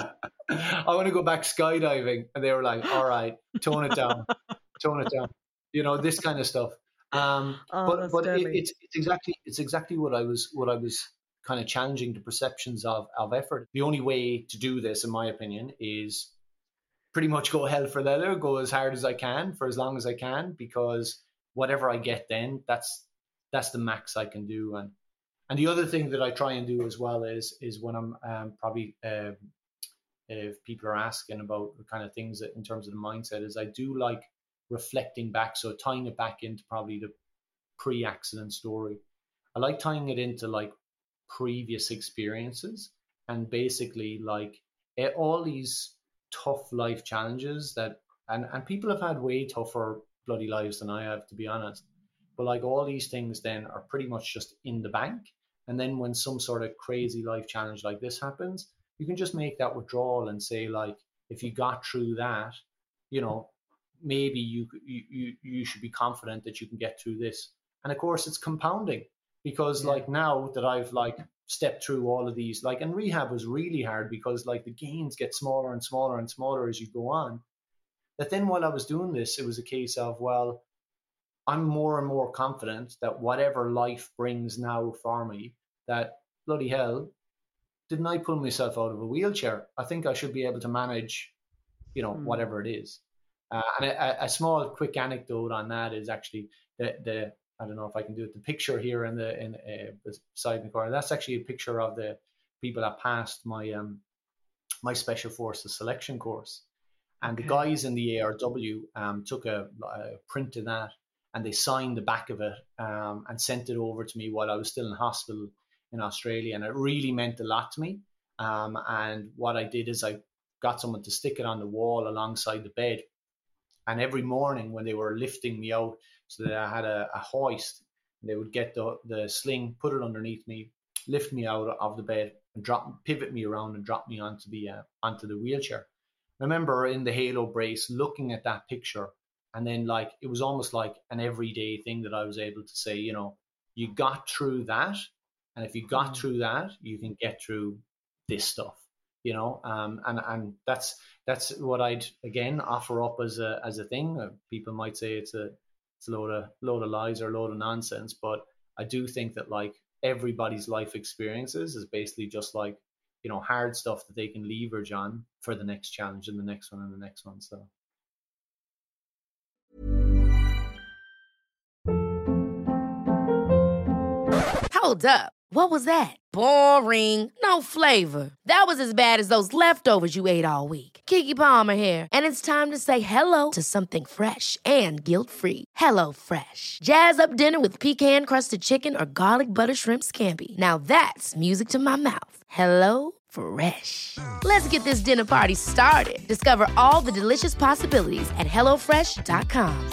I want to go back skydiving. And they were like, all right, tone it down, tone it down, you know, this kind of stuff. Um, oh, but but it, it's it's exactly it's exactly what I was what I was kind of challenging the perceptions of of effort. The only way to do this, in my opinion, is pretty much go hell for leather, go as hard as I can for as long as I can, because whatever I get then, that's that's the max I can do. And and the other thing that I try and do as well is is when I'm um, probably uh, if people are asking about the kind of things that in terms of the mindset, is I do like reflecting back, so tying it back into probably the pre-accident story. I like tying it into like previous experiences, and basically like all these tough life challenges that, and, and people have had way tougher bloody lives than I have, to be honest. But like all these things then are pretty much just in the bank. And then when some sort of crazy life challenge like this happens, you can just make that withdrawal and say like, if you got through that, you know, maybe you, you you should be confident that you can get through this. And of course it's compounding, because yeah. like now that I've like stepped through all of these, like, and rehab was really hard because like the gains get smaller and smaller and smaller as you go on. That then while I was doing this, it was a case of, well, I'm more and more confident that whatever life brings now for me, that bloody hell, didn't I pull myself out of a wheelchair? I think I should be able to manage, you know, mm. whatever it is. Uh, and a, a small quick anecdote on that is actually the, the I don't know if I can do it, the picture here in the in uh, the side in the corner, that's actually a picture of the people that passed my um my special forces selection course. And okay. the guys in the A R W um took a, a print of that, and they signed the back of it um and sent it over to me while I was still in hospital in Australia. And it really meant a lot to me. Um and what I did is I got someone to stick it on the wall alongside the bed. And every morning when they were lifting me out, so that I had a, a hoist, they would get the, the sling, put it underneath me, lift me out of the bed, and drop, pivot me around and drop me onto the uh, onto the wheelchair. I remember in the Halo brace looking at that picture, and then like it was almost like an everyday thing that I was able to say, you know, you got through that, and if you got mm. through that, you can get through this stuff. You know, um, and and that's that's what I'd again offer up as a as a thing. Uh, people might say it's a it's a load of load of lies or a load of nonsense, but I do think that like everybody's life experiences is basically just like, you know, hard stuff that they can leverage on for the next challenge and the next one and the next one. So. Hold up. What was that? Boring. No flavor. That was as bad as those leftovers you ate all week. Keke Palmer here, and it's time to say hello to something fresh and guilt-free. Hello Fresh. Jazz up dinner with pecan-crusted chicken or garlic butter shrimp scampi. Now that's music to my mouth. Hello Fresh. Let's get this dinner party started. Discover all the delicious possibilities at hello fresh dot com.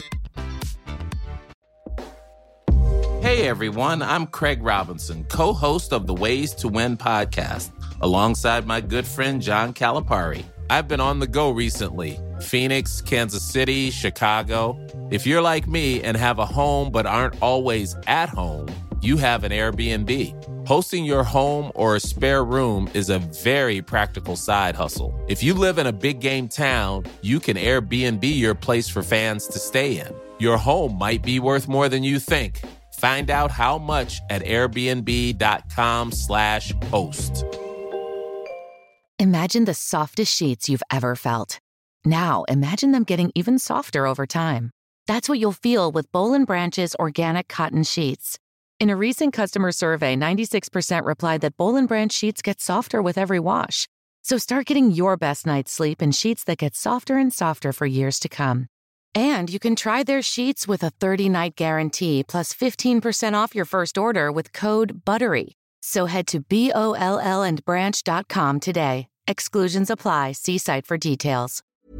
Hey everyone, I'm Craig Robinson, co-host of the Ways to Win podcast, alongside my good friend John Calipari. I've been on the go recently. Phoenix, Kansas City, Chicago. If you're like me and have a home but aren't always at home, you have an Airbnb. Hosting your home or a spare room is a very practical side hustle. If you live in a big game town, you can Airbnb your place for fans to stay in. Your home might be worth more than you think. Find out how much at airbnb.com slash host. Imagine the softest sheets you've ever felt. Now imagine them getting even softer over time. That's what you'll feel with Boll and Branch's organic cotton sheets. In a recent customer survey, ninety-six percent replied that Boll and Branch sheets get softer with every wash. So start getting your best night's sleep in sheets that get softer and softer for years to come. And you can try their sheets with a thirty-night guarantee plus fifteen percent off your first order with code BUTTERY. So head to B O L L and branch dot com today. Exclusions apply. See site for details.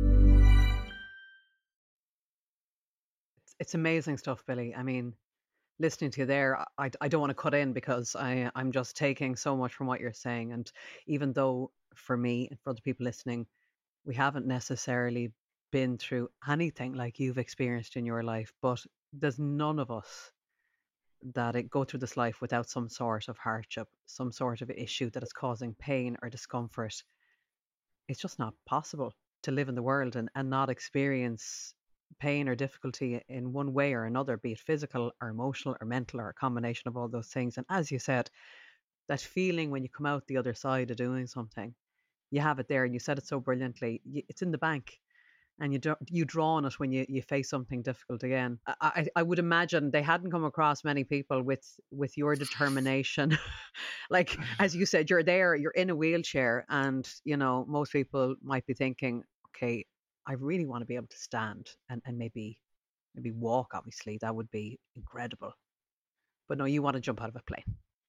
It's, it's amazing stuff, Billy. I mean, listening to you there, I, I don't want to cut in because I, I'm just taking so much from what you're saying. And even though for me and for other people listening, we haven't necessarily been through anything like you've experienced in your life, but there's none of us that it go through this life without some sort of hardship, some sort of issue that is causing pain or discomfort. It's just not possible to live in the world and, and not experience pain or difficulty in one way or another, be it physical or emotional or mental or a combination of all those things. And as you said, that feeling when you come out the other side of doing something, you have it there, and you said it so brilliantly. It's in the bank. And you do, you draw on it when you, you face something difficult again. I, I, I would imagine they hadn't come across many people with, with your determination. Like, as you said, you're there, you're in a wheelchair, and, you know, most people might be thinking, okay, I really want to be able to stand and, and maybe maybe walk, obviously. That would be incredible. But no, you want to jump out of a plane.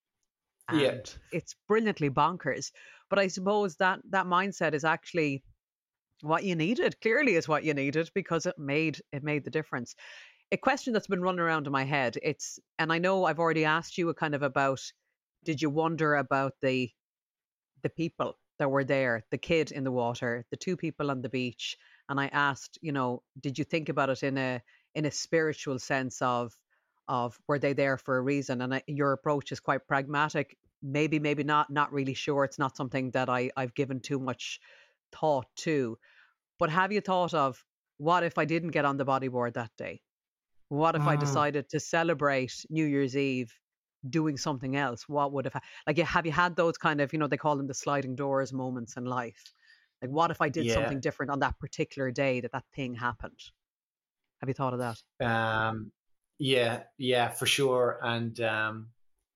And yeah. It's brilliantly bonkers. But I suppose that that mindset is actually what you needed. Clearly is what you needed, because it made it made the difference. A question that's been running around in my head, it's, and I know I've already asked you a kind of about, did you wonder about the the people that were there, the kid in the water, the two people on the beach, and I asked, you know, did you think about it in a in a spiritual sense of of were they there for a reason? And I, your approach is quite pragmatic. Maybe, maybe not. Not really sure. It's not something that I I've given too much thought to. But have you thought of, what if I didn't get on the bodyboard that day? What if mm. I decided to celebrate New Year's Eve doing something else? What would have ha- like have you had those kind of, you know, they call them the sliding doors moments in life? Like, what if I did yeah. something different on that particular day that that thing happened? Have you thought of that? Um, yeah, yeah, for sure. And um,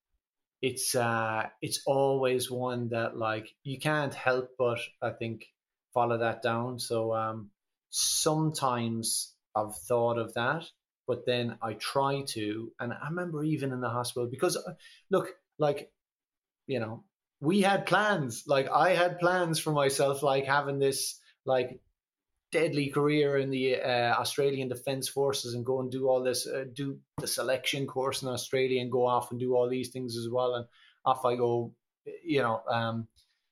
it's uh, it's always one that, like, you can't help but, I think, follow that down. So um, sometimes I've thought of that, but then I try to, and I remember even in the hospital, because uh, look, like, you know, we had plans, like I had plans for myself, like having this like deadly career in the uh, Australian Defence Forces and go and do all this, uh, do the selection course in Australia and go off and do all these things as well. And off I go, you know. Um,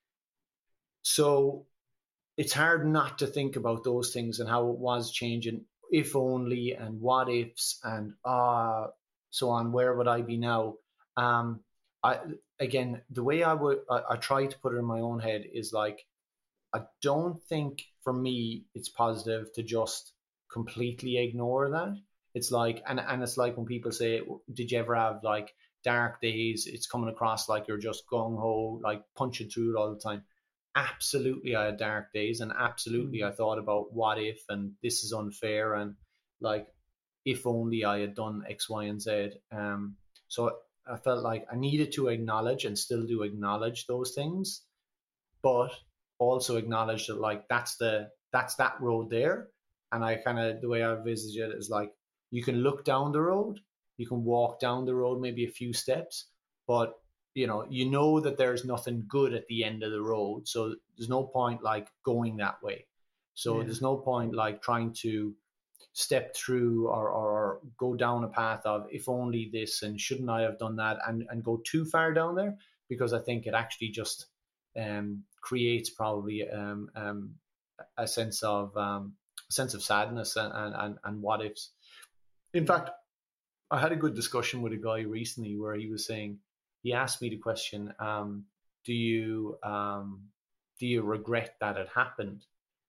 so it's hard not to think about those things and how it was changing, if only, and what ifs, and uh, so on. Where would I be now? Um, I again, the way I would, I, I try to put it in my own head is like, I don't think for me it's positive to just completely ignore that. It's like, and, and it's like when people say, did you ever have like dark days? It's coming across like you're just gung-ho, like punching through it all the time. Absolutely, I had dark days, and absolutely I thought about what if, and this is unfair, and like, if only I had done X, Y, and Z. Um, so I felt like I needed to acknowledge and still do acknowledge those things, but also acknowledge that like that's the that's that road there. And I kind of, the way I envisage it is like, you can look down the road, you can walk down the road maybe a few steps, but you know, you know that there's nothing good at the end of the road. So there's no point like going that way. So yeah. There's no point like trying to step through or, or go down a path of if only this and shouldn't I have done that, and, and go too far down there, because I think it actually just um, creates probably um, um, a sense of um, a sense of sadness and, and, and what ifs. In fact, I had a good discussion with a guy recently where he was saying, he asked me the question, um, do you um, do you regret that it happened?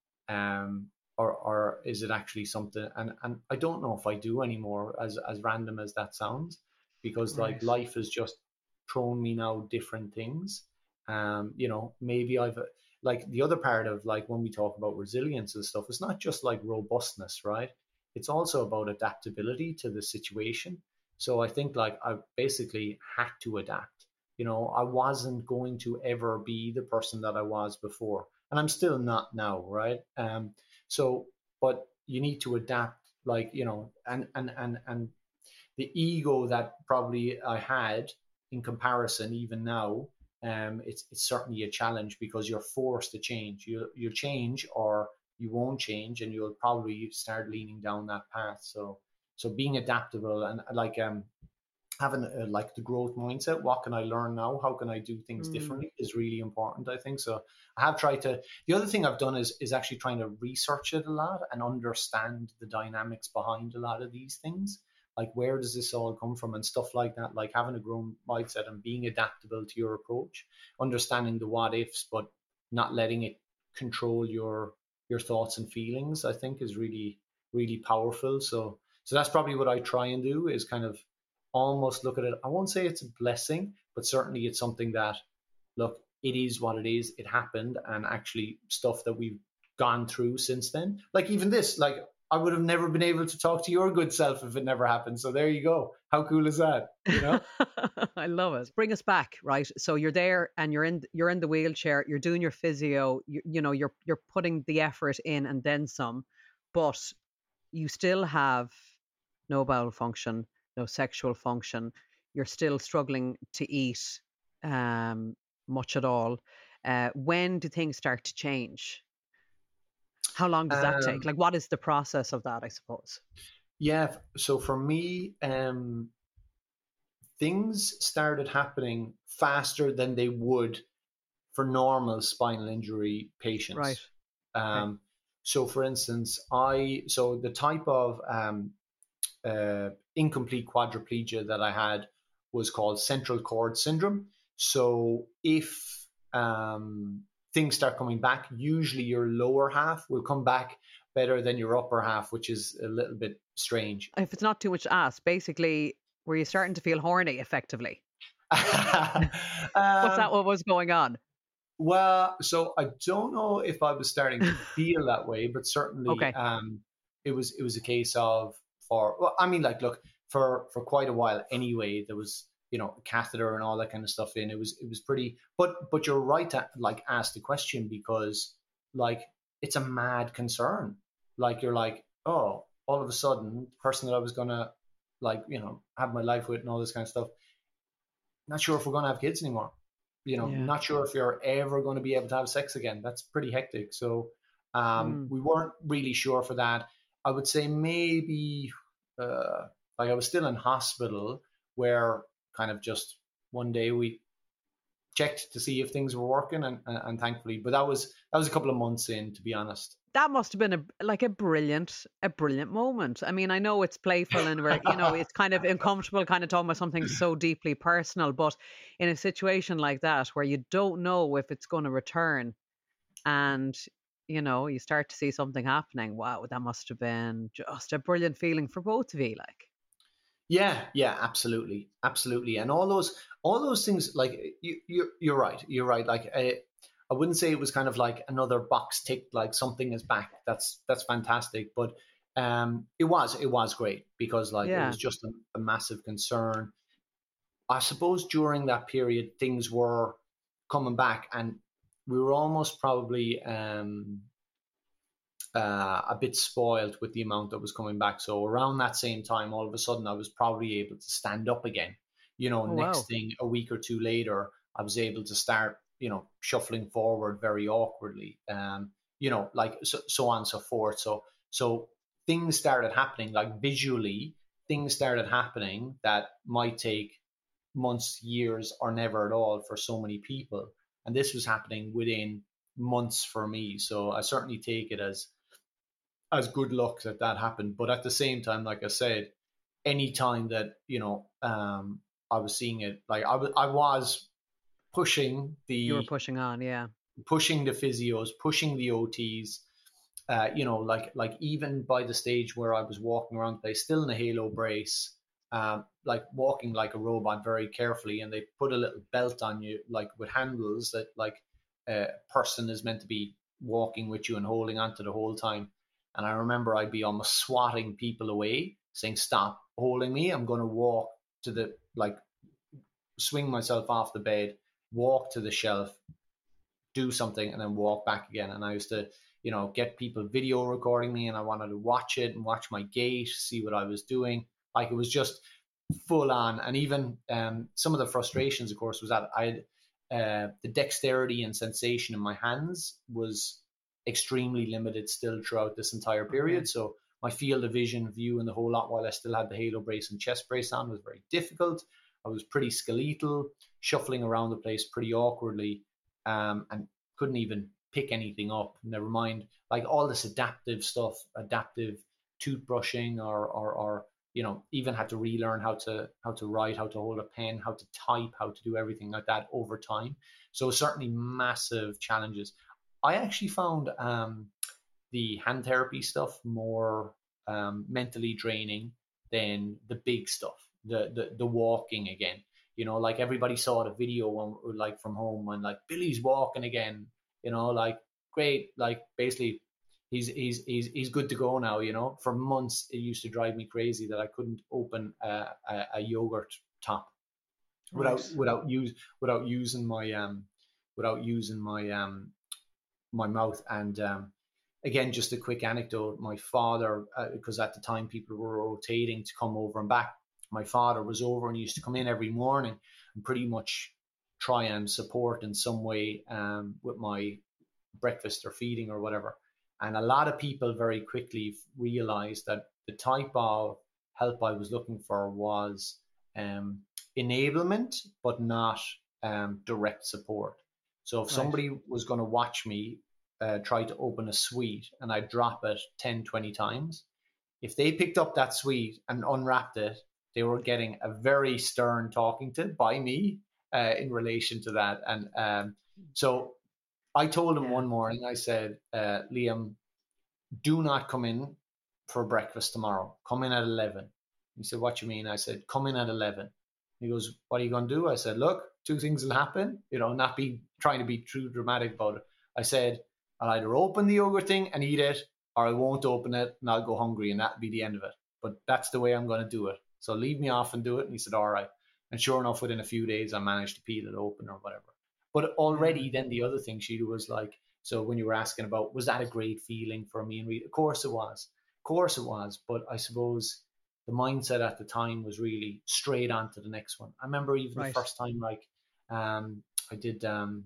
Um, or, or is it actually something? And, and I don't know if I do anymore, as, as random as that sounds, because like right. life has just thrown me now different things. Um, you know, maybe I've, like the other part of like when we talk about resilience and stuff, it's not just like robustness, right? It's also about adaptability to the situation. So I think like I basically had to adapt. You know, I wasn't going to ever be the person that I was before, and I'm still not now, right? Um, so, but you need to adapt, like, you know, and and and and the ego that probably I had in comparison, even now, um, it's it's certainly a challenge, because you're forced to change. You you change or you won't change, and you'll probably start leaning down that path. So. So being adaptable and like um, having a, like the growth mindset, what can I learn now? How can I do things mm. differently is really important, I think. So I have tried to, the other thing I've done is is actually trying to research it a lot and understand the dynamics behind a lot of these things. Like, where does this all come from and stuff like that? Like having a growth mindset and being adaptable to your approach, understanding the what ifs, but not letting it control your your thoughts and feelings, I think is really, really powerful. So So that's probably what I try and do, is kind of almost look at it. I won't say it's a blessing, but certainly it's something that, look, it is what it is. It happened, and actually stuff that we've gone through since then. Like even this, like I would have never been able to talk to your good self if it never happened. So there you go. How cool is that? You know? I love it. Bring us back, right? So you're there and you're in you're in the wheelchair. You're doing your physio. You, you know, you're you're putting the effort in and then some, but you still have no bowel function, no sexual function. You're still struggling to eat um, much at all. Uh, when do things start to change? How long does that um, take? Like, what is the process of that, I suppose? Yeah. So for me, um, things started happening faster than they would for normal spinal injury patients. Right. Um, okay. So for instance, I, so the type of um, uh, incomplete quadriplegia that I had was called central cord syndrome. So if um, things start coming back, usually your lower half will come back better than your upper half, which is a little bit strange. If it's not too much to ask, basically, were you starting to feel horny effectively? um, What's that? What was going on? Well, so I don't know if I was starting to feel that way, but certainly okay. um, it was it was a case of, for, well, I mean, like, look, for, for quite a while anyway, there was, you know, a catheter and all that kind of stuff in. It was it was pretty, but but you're right to like ask the question, because like it's a mad concern. Like you're like, oh, all of a sudden, the person that I was gonna like, you know, have my life with and all this kind of stuff, not sure if we're gonna have kids anymore. You know, yeah. Not sure if you're ever going to be able to have sex again. That's pretty hectic. So um, mm. we weren't really sure for that. I would say maybe uh, like I was still in hospital, where kind of just one day we checked to see if things were working, and, and, and thankfully, but that was that was a couple of months in, to be honest. That must have been a like a brilliant, a brilliant moment. I mean, I know it's playful and we're, you know, it's kind of uncomfortable, kind of talking about something so deeply personal, but in a situation like that where you don't know if it's going to return, and you know, you start to see something happening. Wow, that must have been just a brilliant feeling for both of you, like. Yeah, yeah, absolutely, absolutely, and all those, all those things. Like you, you're, you're right, you're right. Like. I, I wouldn't say it was kind of like another box ticked, like something is back. That's that's fantastic. But um, it was it was great, because like yeah. It was just a, a massive concern. I suppose during that period, things were coming back, and we were almost probably um, uh, a bit spoiled with the amount that was coming back. So around that same time, all of a sudden, I was probably able to stand up again. You know, Oh, next wow. thing, a week or two later, I was able to start, you know, shuffling forward very awkwardly, um, you know, like so, so on and so forth. So, so things started happening, like visually, things started happening that might take months, years, or never at all for so many people. And this was happening within months for me. So I certainly take it as as good luck that that happened. But at the same time, like I said, any time that, you know, um, I was seeing it, like I was, I was pushing You were the pushing on, yeah. pushing the physios, pushing the O Ts. Uh, you know, like like even by the stage where I was walking around the place, still in a halo brace, um, like walking like a robot very carefully, and they put a little belt on you, like with handles that like a person is meant to be walking with you and holding onto the whole time. And I remember I'd be almost swatting people away, saying, "Stop holding me. I'm going to walk to the, like, swing myself off the bed, walk to the shelf, do something, and then walk back again." And I used to, you know, get people video recording me, and I wanted to watch it and watch my gait, see what I was doing. Like, it was just full on. And even um, some of the frustrations, of course, was that I had uh, the dexterity and sensation in my hands was extremely limited still throughout this entire period. Okay. So my field of vision, view, and the whole lot, while I still had the halo brace and chest brace on, was very difficult. I was pretty skeletal, shuffling around the place pretty awkwardly, um, and couldn't even pick anything up. Never mind, like all this adaptive stuff, adaptive toothbrushing, or, or, or you know, even had to relearn how to how to write, how to hold a pen, how to type, how to do everything like that over time. So certainly massive challenges. I actually found um, the hand therapy stuff more um, mentally draining than the big stuff, the, the the walking again. You know, like everybody saw the video when, like from home, when like Billy's walking again. You know, like great, like basically he's he's he's he's good to go now. You know, for months it used to drive me crazy that I couldn't open a, a, a yogurt top without right. without use without using my um without using my um. my mouth. And um, again, just a quick anecdote, my father, because uh, at the time people were rotating to come over and back, my father was over and he used to come in every morning and pretty much try and support in some way um, with my breakfast or feeding or whatever. And a lot of people very quickly realized that the type of help I was looking for was um, enablement, but not um, direct support. So if right. somebody was going to watch me uh, try to open a sweet and I drop it ten, twenty times, if they picked up that sweet and unwrapped it, they were getting a very stern talking to by me uh, in relation to that. And um, so I told him yeah. one morning, I said, uh, Liam, do not come in for breakfast tomorrow. Come in at eleven. He said, what do you mean? I said, come in at eleven. He goes, what are you going to do? I said, look, two things will happen, you know, not be trying to be too dramatic about it. I said, I'll either open the yogurt thing and eat it, or I won't open it and I'll go hungry, and that'll be the end of it. But that's the way I'm going to do it. So leave me off and do it. And he said, all right. And sure enough, within a few days, I managed to peel it open or whatever. But already then the other thing, Sheila, was like, so when you were asking about, was that a great feeling for me and Rita? Of course it was. Of course it was. But I suppose the mindset at the time was really straight on to the next one. I remember even right. the first time, like, um, I did, um,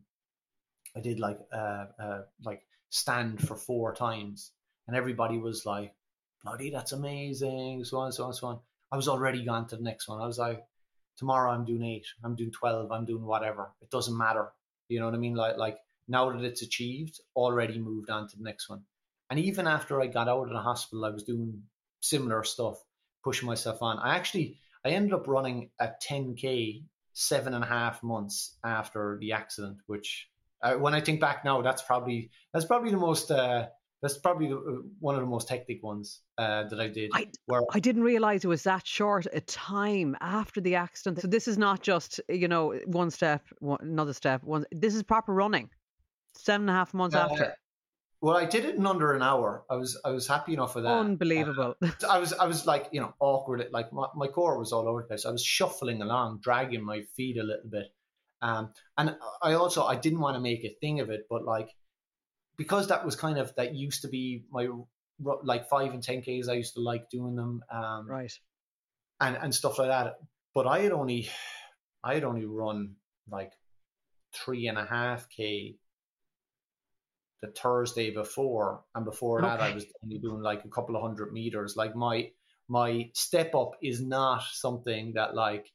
I did like, uh, uh, like stand for four times, and everybody was like, bloody, that's amazing, so on, so on, so on. I was already gone to the next one. I was like, tomorrow I'm doing eight, I'm doing twelve, I'm doing whatever. It doesn't matter. You know what I mean? Like, like now that it's achieved, already moved on to the next one. And even after I got out of the hospital, I was doing similar stuff, pushing myself on. I actually, I ended up running a ten K seven and a half months after the accident, which uh, when I think back now, that's probably, that's probably the most, uh, that's probably the, uh, one of the most hectic ones uh, that I did. I, where I didn't realize it was that short a time after the accident. So this is not just, you know, one step, one, another step. One. This is proper running. Seven and a half months uh, after. Well, I did it in under an hour. I was I was happy enough with that. Unbelievable. Uh, I was I was like, you know, awkward. Like my, my core was all over the place. I was shuffling along, dragging my feet a little bit. Um, and I also, I didn't want to make a thing of it, but like, because that was kind of, that used to be my, like five and ten Ks, I used to like doing them. Um, right. And, and stuff like that. But I had only, I had only run like three and a half K the Thursday before, and before that okay. I was only doing like a couple of hundred meters. Like my my step up is not something that like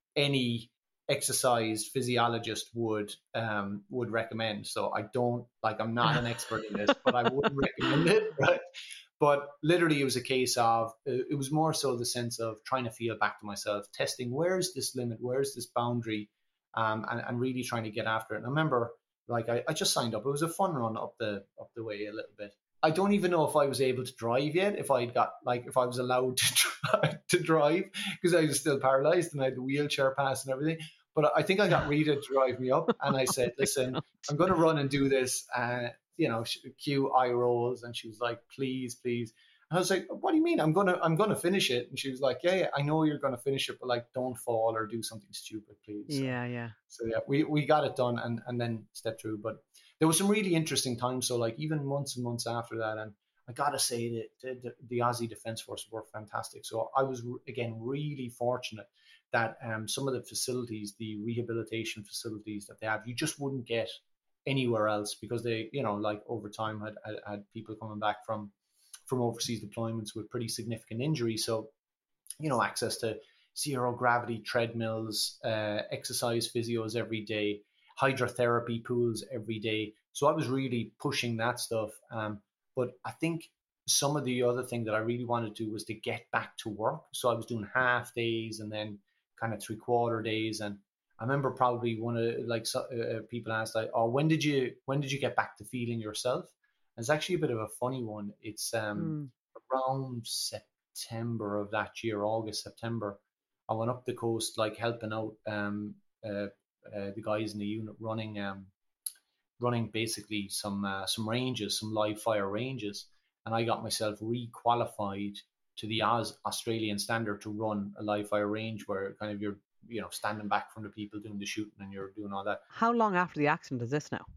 any exercise physiologist would um would recommend. So I don't like I'm not an expert in this, but I wouldn't recommend it, right? But literally it was a case of it was more so the sense of trying to feel back to myself, testing where's this limit, where's this boundary, um and, and really trying to get after it. And I remember Like I, I just signed up. It was a fun run up the up the way a little bit. I don't even know if I was able to drive yet. If I got like if I was allowed to try, to drive, because I was still paralyzed and I had the wheelchair pass and everything. But I think I got Rita to drive me up, and I said, "Listen, I'm going to run and do this." Uh, you know, cue eye rolls, and she was like, "Please, please." And I was like, "What do you mean? I'm gonna I'm gonna finish it." And she was like, "Yeah, yeah, I know you're gonna finish it, but like, don't fall or do something stupid, please." So, yeah, yeah. So yeah, we, we got it done and, and then stepped through. But there was some really interesting times. So like even months and months after that, and I gotta say that the, the, the Aussie Defence Force were fantastic. So I was again really fortunate that um some of the facilities, the rehabilitation facilities that they have, you just wouldn't get anywhere else, because they, you know, like over time had had, had people coming back from from overseas deployments with pretty significant injuries. So, you know, access to zero gravity treadmills, uh, exercise physios every day, hydrotherapy pools every day. So I was really pushing that stuff. Um, but I think some of the other thing that I really wanted to do was to get back to work. So I was doing half days and then kind of three quarter days. And I remember probably one of like uh, people asked, like, "Oh, when did you when did you get back to feeling yourself?" And it's actually a bit of a funny one. It's um, mm. around September of that year, August, September. I went up the coast, like helping out um, uh, uh, the guys in the unit running, um, running basically some uh, some ranges, some live fire ranges, and I got myself re-qualified to the Aus- Australian standard to run a live fire range where kind of you're, you know, standing back from the people doing the shooting and you're doing all that. How long after the accident is this now?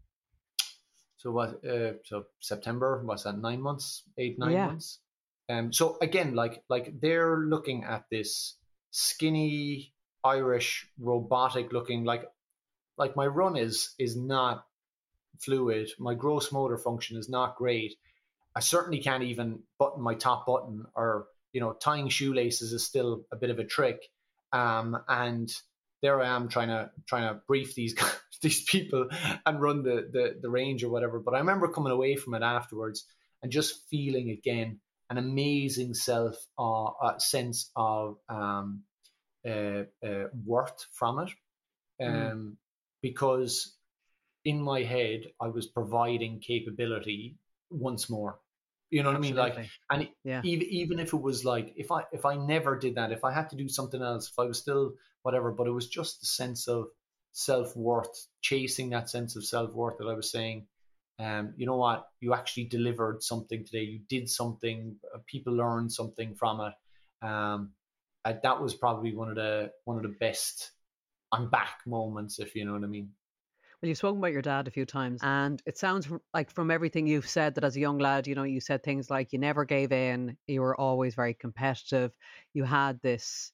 So what? Uh, so September, what's that? Nine months, eight, nine yeah. months. Um. So again, like like they're looking at this skinny Irish robotic looking, like like my run is is not fluid. My gross motor function is not great. I certainly can't even button my top button, or, you know, tying shoelaces is still a bit of a trick. Um, and there I am trying to trying to brief these these people and run the, the the range or whatever. But I remember coming away from it afterwards and just feeling again an amazing self uh, uh, sense of um, uh, uh, worth from it, um, mm. because in my head I was providing capability once more. You know what Absolutely. I mean? Like, and yeah. even even if it was like, if I if I never did that, if I had to do something else, if I was still whatever, but it was just the sense of self-worth, chasing that sense of self-worth that I was saying, um, you know what, you actually delivered something today, you did something, uh, people learned something from it. Um, uh, that was probably one of the one of the best I'm back moments, if you know what I mean. Well, you've spoken about your dad a few times, and it sounds like from everything you've said that as a young lad, you know, you said things like you never gave in, you were always very competitive, you had this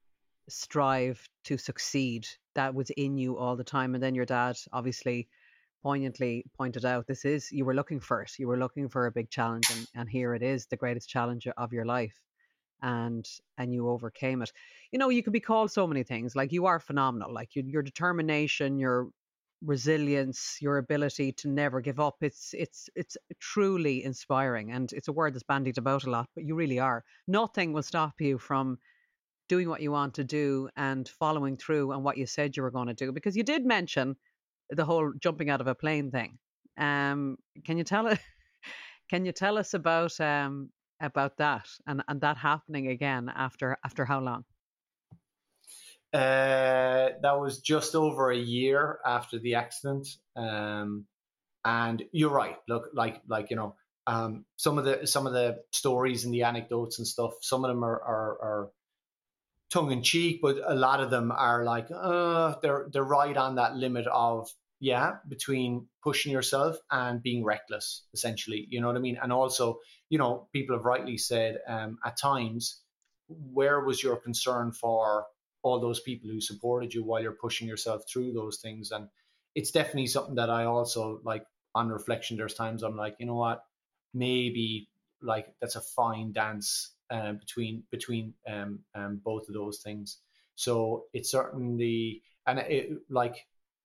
strive to succeed that was in you all the time. And then your dad obviously poignantly pointed out, this is, you were looking for it, you were looking for a big challenge, and, and here it is, the greatest challenge of your life. And and you overcame it. You know, you could be called so many things. Like, you are phenomenal. Like, you, your determination, your resilience, your ability to never give up, it's it's it's truly inspiring. And it's a word that's bandied about a lot, but you really are. Nothing will stop you from doing what you want to do and following through on what you said you were going to do. Because you did mention the whole jumping out of a plane thing. Um, can you tell it? Can you tell us about um about that and and that happening again after after how long? Uh, that was just over a year after the accident. Um, And you're right. Look, like like you know, um, some of the some of the stories and the anecdotes and stuff. Some of them are are, are tongue in cheek, but a lot of them are like, uh, they're they're right on that limit of yeah, between pushing yourself and being reckless, essentially. You know what I mean? And also, you know, people have rightly said um, at times, where was your concern for all those people who supported you while you're pushing yourself through those things? And it's definitely something that I also like on reflection. There's times I'm like, you know what, maybe like that's a fine dance uh, between between um, um, both of those things. So it's certainly, and it like,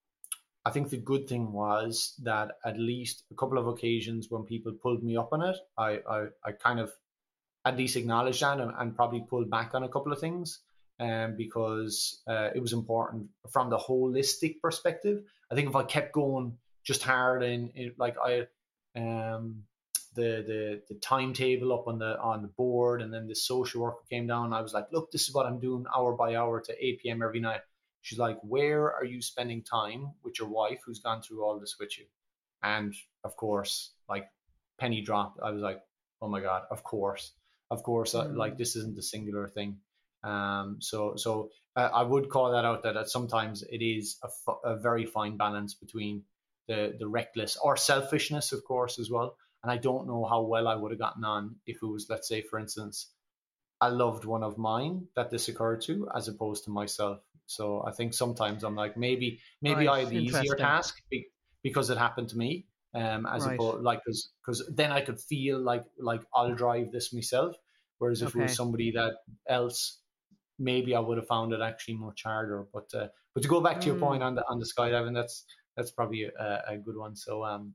I think the good thing was that at least a couple of occasions when people pulled me up on it, I I, I kind of at least acknowledged that and, and probably pulled back on a couple of things. Um, because uh, it was important from the holistic perspective. I think if I kept going just hard in, in like I, um, the the the timetable up on the on the board, and then the social worker came down. I was like, look, this is what I'm doing hour by hour to eight p.m. every night. She's like, where are you spending time with your wife who's gone through all this with you? And of course, like penny dropped. I was like, oh my God, of course, of course, mm. I, like this isn't a singular thing. Um, so, so uh, I would call that out, that, that sometimes it is a, f- a very fine balance between the, the reckless or selfishness, of course, as well. And I don't know how well I would have gotten on if it was, let's say, for instance, a loved one of mine that this occurred to, as opposed to myself. So I think sometimes I'm like, maybe, maybe right. I had the easier task be, because it happened to me, um, as right. opposed, like, because because then I could feel like, like I'll drive this myself. Whereas if okay. it was somebody that else, maybe I would have found it actually much harder. But uh, but to go back to mm. your point on the on the skydiving, that's that's probably a, a good one. So um,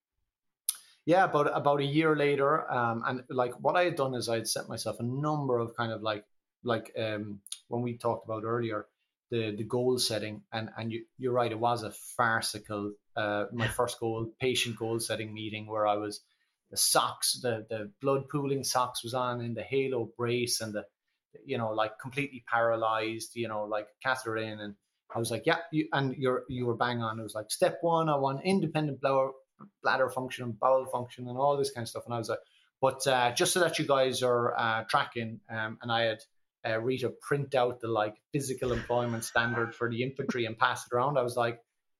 yeah, about about a year later, um, and like what I had done is I had set myself a number of kind of like like um when we talked about earlier, the the goal setting, and and you you're right, it was a farcical uh my first goal patient goal setting meeting where I was the socks the the blood pooling socks was on in the halo brace and the you know, like completely paralyzed, you know, like catheter in. And I was like, yeah, you, and you're, you were bang on. It was like step one, I want independent bladder, bladder function and bowel function and all this kind of stuff. And I was like, but uh, just so that you guys are uh, tracking, um, and I had uh, Rita print out the like physical employment standard for the infantry and pass it around. I was like,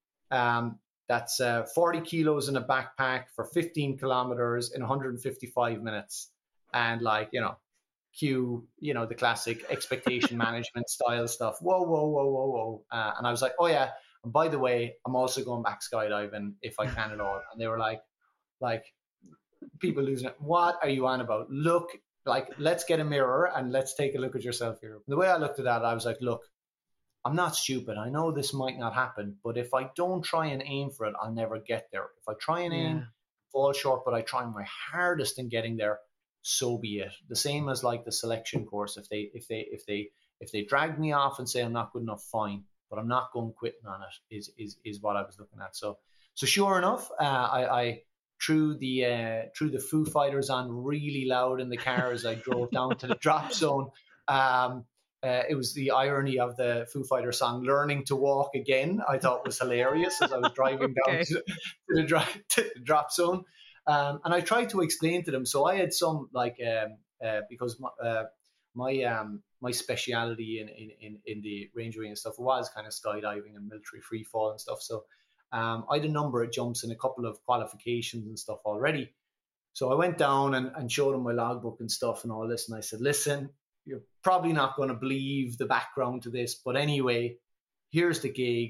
um, that's uh, forty kilos in a backpack for fifteen kilometers in one hundred fifty-five minutes. And like, you know, cue, you know, the classic expectation management style stuff. Whoa, whoa, whoa, whoa, whoa. Uh, and I was like, oh yeah, and by the way, I'm also going back skydiving if I can at all. And they were like, like people losing it. What are you on about? Look, like, let's get a mirror and let's take a look at yourself here. The way I looked at that, I was like, look, I'm not stupid. I know this might not happen, but if I don't try and aim for it, I'll never get there. If I try and aim, yeah. fall short, but I try my hardest in getting there, so be it. The same as like the selection course. If they if they if they if they drag me off and say I'm not good enough, fine, but I'm not going quitting on it. Is is is what I was looking at. So so sure enough, uh, I I threw the uh, threw the Foo Fighters on really loud in the car as I drove down to the drop zone. Um, uh, it was the irony of the Foo Fighter song "Learning to Walk Again." I thought was hilarious as I was driving down okay. to, to the drive to the drop zone. Um, and I tried to explain to them. So I had some like um, uh, because my uh, my um, my speciality in, in, in, in the rangering and stuff was kind of skydiving and military free fall and stuff. So um, I had a number of jumps and a couple of qualifications and stuff already. So I went down and, and showed them my logbook and stuff and all this. And I said, listen, you're probably not going to believe the background to this, but anyway, here's the gig.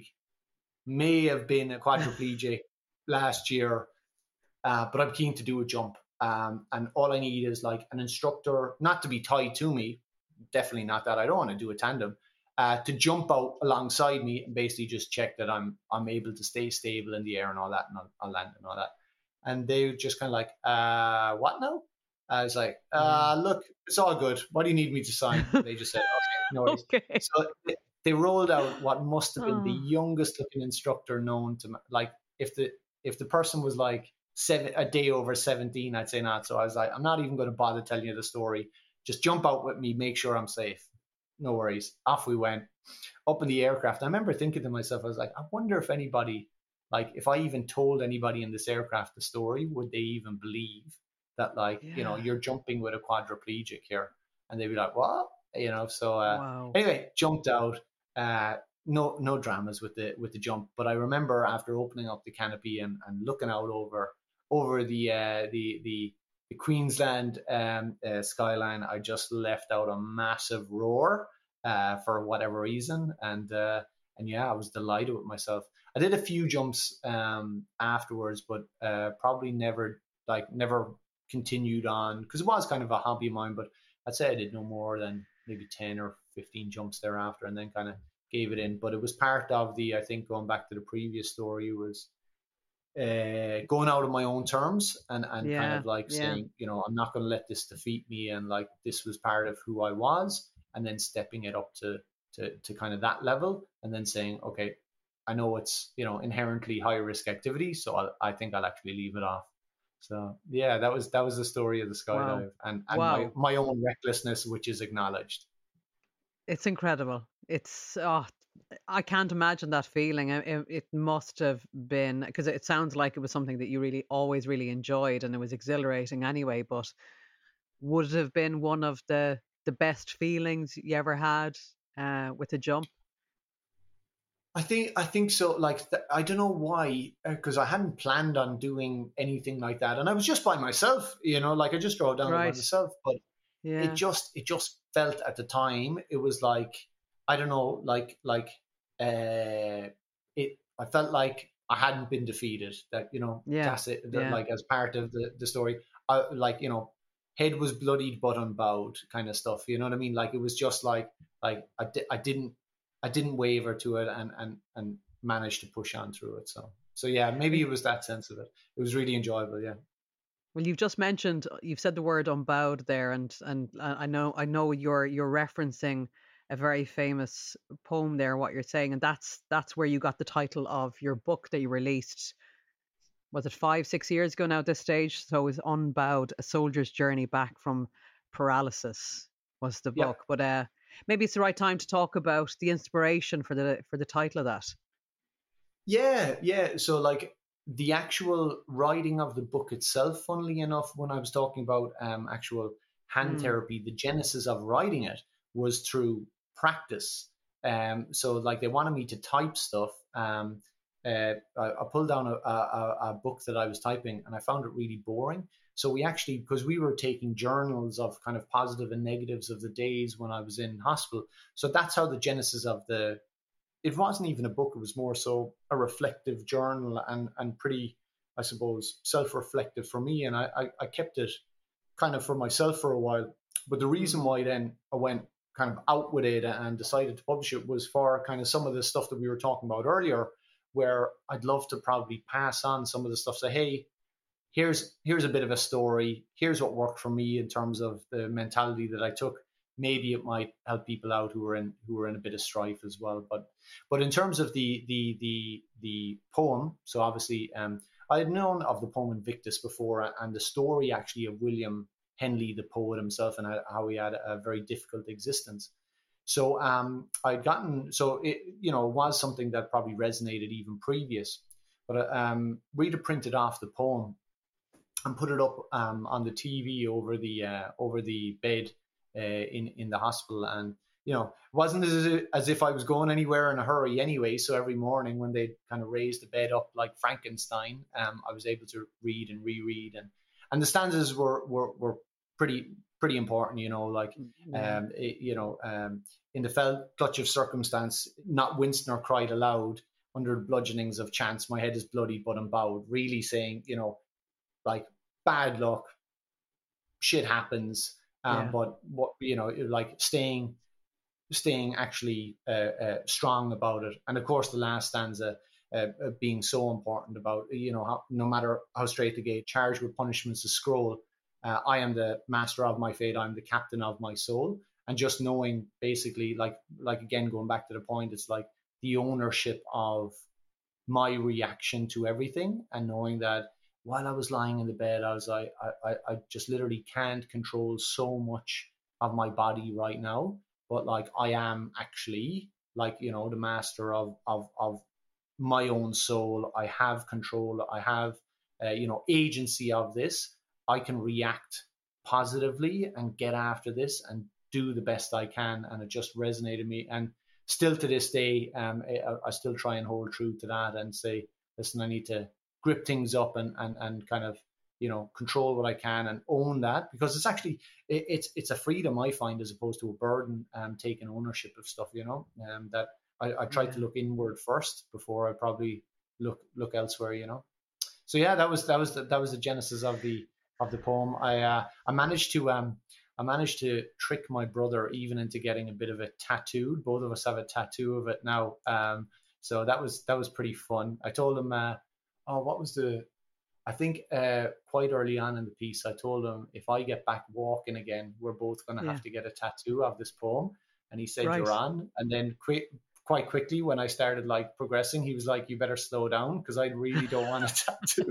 May have been a quadriplegic last year. Uh, but I'm keen to do a jump. Um, and all I need is like an instructor, not to be tied to me, definitely not that. I don't want to do a tandem, uh, to jump out alongside me and basically just check that I'm I'm able to stay stable in the air and all that, and I'll, I'll land and all that. And they were just kind of like, uh, what now? I was like, uh, look, it's all good. What do you need me to sign? They just said, okay, no worries. Okay. So they, they rolled out what must have been oh. the youngest looking instructor known to me. Like if the if the person was like, Seven, a day over seventeen, I'd say not. So I was like, I'm not even going to bother telling you the story. Just jump out with me, make sure I'm safe. No worries. Off we went up in the aircraft. I remember thinking to myself, I was like, I wonder if anybody like, if I even told anybody in this aircraft the story, would they even believe that, like, Yeah. you know, you're jumping with a quadriplegic here? And they'd be like, what? You know, so uh, Wow. anyway, jumped out. Uh, no, no dramas with the with the jump. But I remember after opening up the canopy and, and looking out over over the uh, the the the Queensland um, uh, skyline, I just left out a massive roar uh, for whatever reason, and uh, and yeah, I was delighted with myself. I did a few jumps um, afterwards, but uh, probably never like never continued on, because it was kind of a hobby of mine. But I'd say I did no more than maybe ten or fifteen jumps thereafter, and then kind of gave it in. But it was part of the, I think, going back to the previous story, was uh, going out on my own terms and, and Yeah, kind of like yeah. saying, you know, I'm not going to let this defeat me. And like, this was part of who I was. And then stepping it up to, to, to kind of that level, and then saying, okay, I know it's, you know, inherently high risk activity, so I'll, I think I'll actually leave it off. So yeah, that was that was the story of the skydive. Wow. and, and Wow. my, my own recklessness, which is acknowledged. It's incredible. It's, oh, I can't imagine that feeling. It, it must have been, because it sounds like it was something that you really always really enjoyed, and it was exhilarating anyway. But would it have been one of the the best feelings you ever had uh, with a jump? I think I think so. Like, th- I don't know why, because I hadn't planned on doing anything like that, and I was just by myself. You know, like I just drove down Right. by myself. But Yeah. it just it just felt at the time, it was like, I don't know, like like uh, it. I felt like I hadn't been defeated. That, you know, Yeah. that's it. That, Yeah. like, as part of the the story, I, like, you know, head was bloodied but unbowed kind of stuff. You know what I mean? Like, it was just like like I di- I didn't. I didn't waver to it, and, and, and managed to push on through it. So, so yeah, maybe it was that sense of it. It was really enjoyable. Yeah. Well, you've just mentioned, you've said the word unbowed there, and and I know I know you're you're referencing a very famous poem there. What you're saying, and that's that's where you got the title of your book that you released. Was it five, six years ago now at this stage? So it was Unbowed: A Soldier's Journey Back from Paralysis was the Yeah. book. But uh, maybe it's the right time to talk about the inspiration for the for the title of that. Yeah. Yeah. So, like, the actual writing of the book itself, funnily enough, when I was talking about um, actual hand Mm. therapy, the genesis of writing it was through practice. Um, so, like, they wanted me to type stuff. Um, uh, I, I pulled down a, a, a book that I was typing, and I found it really boring. So we actually, because we were taking journals of kind of positive and negatives of the days when I was in hospital. So that's how the genesis of the, it wasn't even a book. It was more so a reflective journal, and, and pretty, I suppose, self-reflective for me. And I, I, I kept it kind of for myself for a while. But the reason why then I went kind of out with it and decided to publish it was for kind of some of the stuff that we were talking about earlier, where I'd love to probably pass on some of the stuff. Say, hey, here's here's a bit of a story. Here's what worked for me in terms of the mentality that I took. Maybe it might help people out who are in who are in a bit of strife as well. But but in terms of the the the the poem, so obviously um, I had known of the poem Invictus before, and the story actually of William Henley, the poet himself, and how he had a very difficult existence. So um, I'd gotten, so it, you know, was something that probably resonated even previous. But um, we'd have printed off the poem and put it up um, on the T V over the uh, over the bed uh, in in the hospital. And you know, it wasn't as if, as if I was going anywhere in a hurry anyway. So every morning when they kind of raised the bed up like Frankenstein, um, I was able to read and reread, and and the stanzas were were, were pretty pretty important. You know, like um, it, you know, um, in the fell clutch of circumstance, not winced nor cried aloud. Under the bludgeonings of chance, my head is bloody but unbowed. Really saying, you know, like, bad luck, shit happens, um, Yeah. but what, you know, like staying, staying actually uh, uh, strong about it. And of course, the last stanza uh, uh, being so important about, you know, how, no matter how straight the gate, charged with punishments to scroll. Uh, I am the master of my fate. I'm the captain of my soul. And just knowing, basically, like, like again, going back to the point, it's like the ownership of my reaction to everything, and knowing that while I was lying in the bed, I was like, I, I, I just literally can't control so much of my body right now, but like I am actually, like, you know, the master of of of my own soul. I have control. I have, uh, you know, agency of this. I can react positively and get after this and do the best I can. And it just resonated with me. And still to this day, um, I, I still try and hold true to that and say, listen, I need to grip things up and, and, and kind of, you know, control what I can and own that, because it's actually, it, it's it's a freedom I find as opposed to a burden, um, taking ownership of stuff, you know, um, that I, I try yeah. to look inward first before I probably look look elsewhere, you know. So yeah, that was that was the, that was the genesis of the of the poem. I uh, I managed to um I managed to trick my brother even into getting a bit of it tattooed. Both of us have a tattoo of it now. Um, so that was that was pretty fun. I told him, uh, oh, what was the I think uh, quite early on in the piece, I told him, if I get back walking again, we're both going to yeah. have to get a tattoo of this poem. And he said, right. You're on. And then quick, quite quickly, when I started like progressing, he was like, you better slow down because I really don't want a tattoo.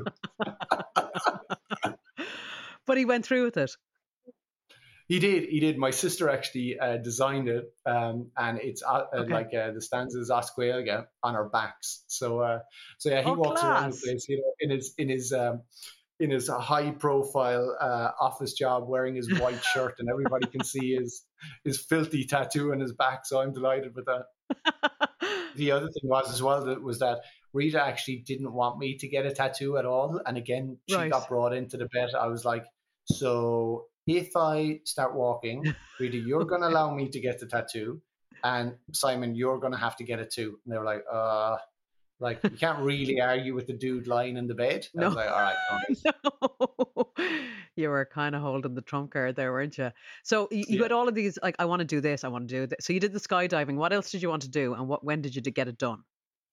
But he went through with it. He did. He did. My sister actually uh, designed it, um, and it's uh, okay. like uh, the stanzas Oscuelga on our backs. So, uh, so yeah, he oh, walks class. around the place, you know, in his in his um, in his high profile uh, office job, wearing his white shirt, and everybody can see his his filthy tattoo on his back. So I'm delighted with that. The other thing was as well that was that Rita actually didn't want me to get a tattoo at all, and again, she right. got brought into the bet. I was like, so. If I start walking, Rita, you're going to allow me to get the tattoo, and Simon, you're going to have to get it too. And they were like, uh, like you can't really argue with the dude lying in the bed. No. I was like, all right. All right. No. You were kind of holding the trump card there, weren't you? So you, you yeah. had all of these, like, I want to do this, I want to do this. So you did the skydiving. What else did you want to do, and what when did you get it done?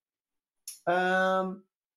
Um.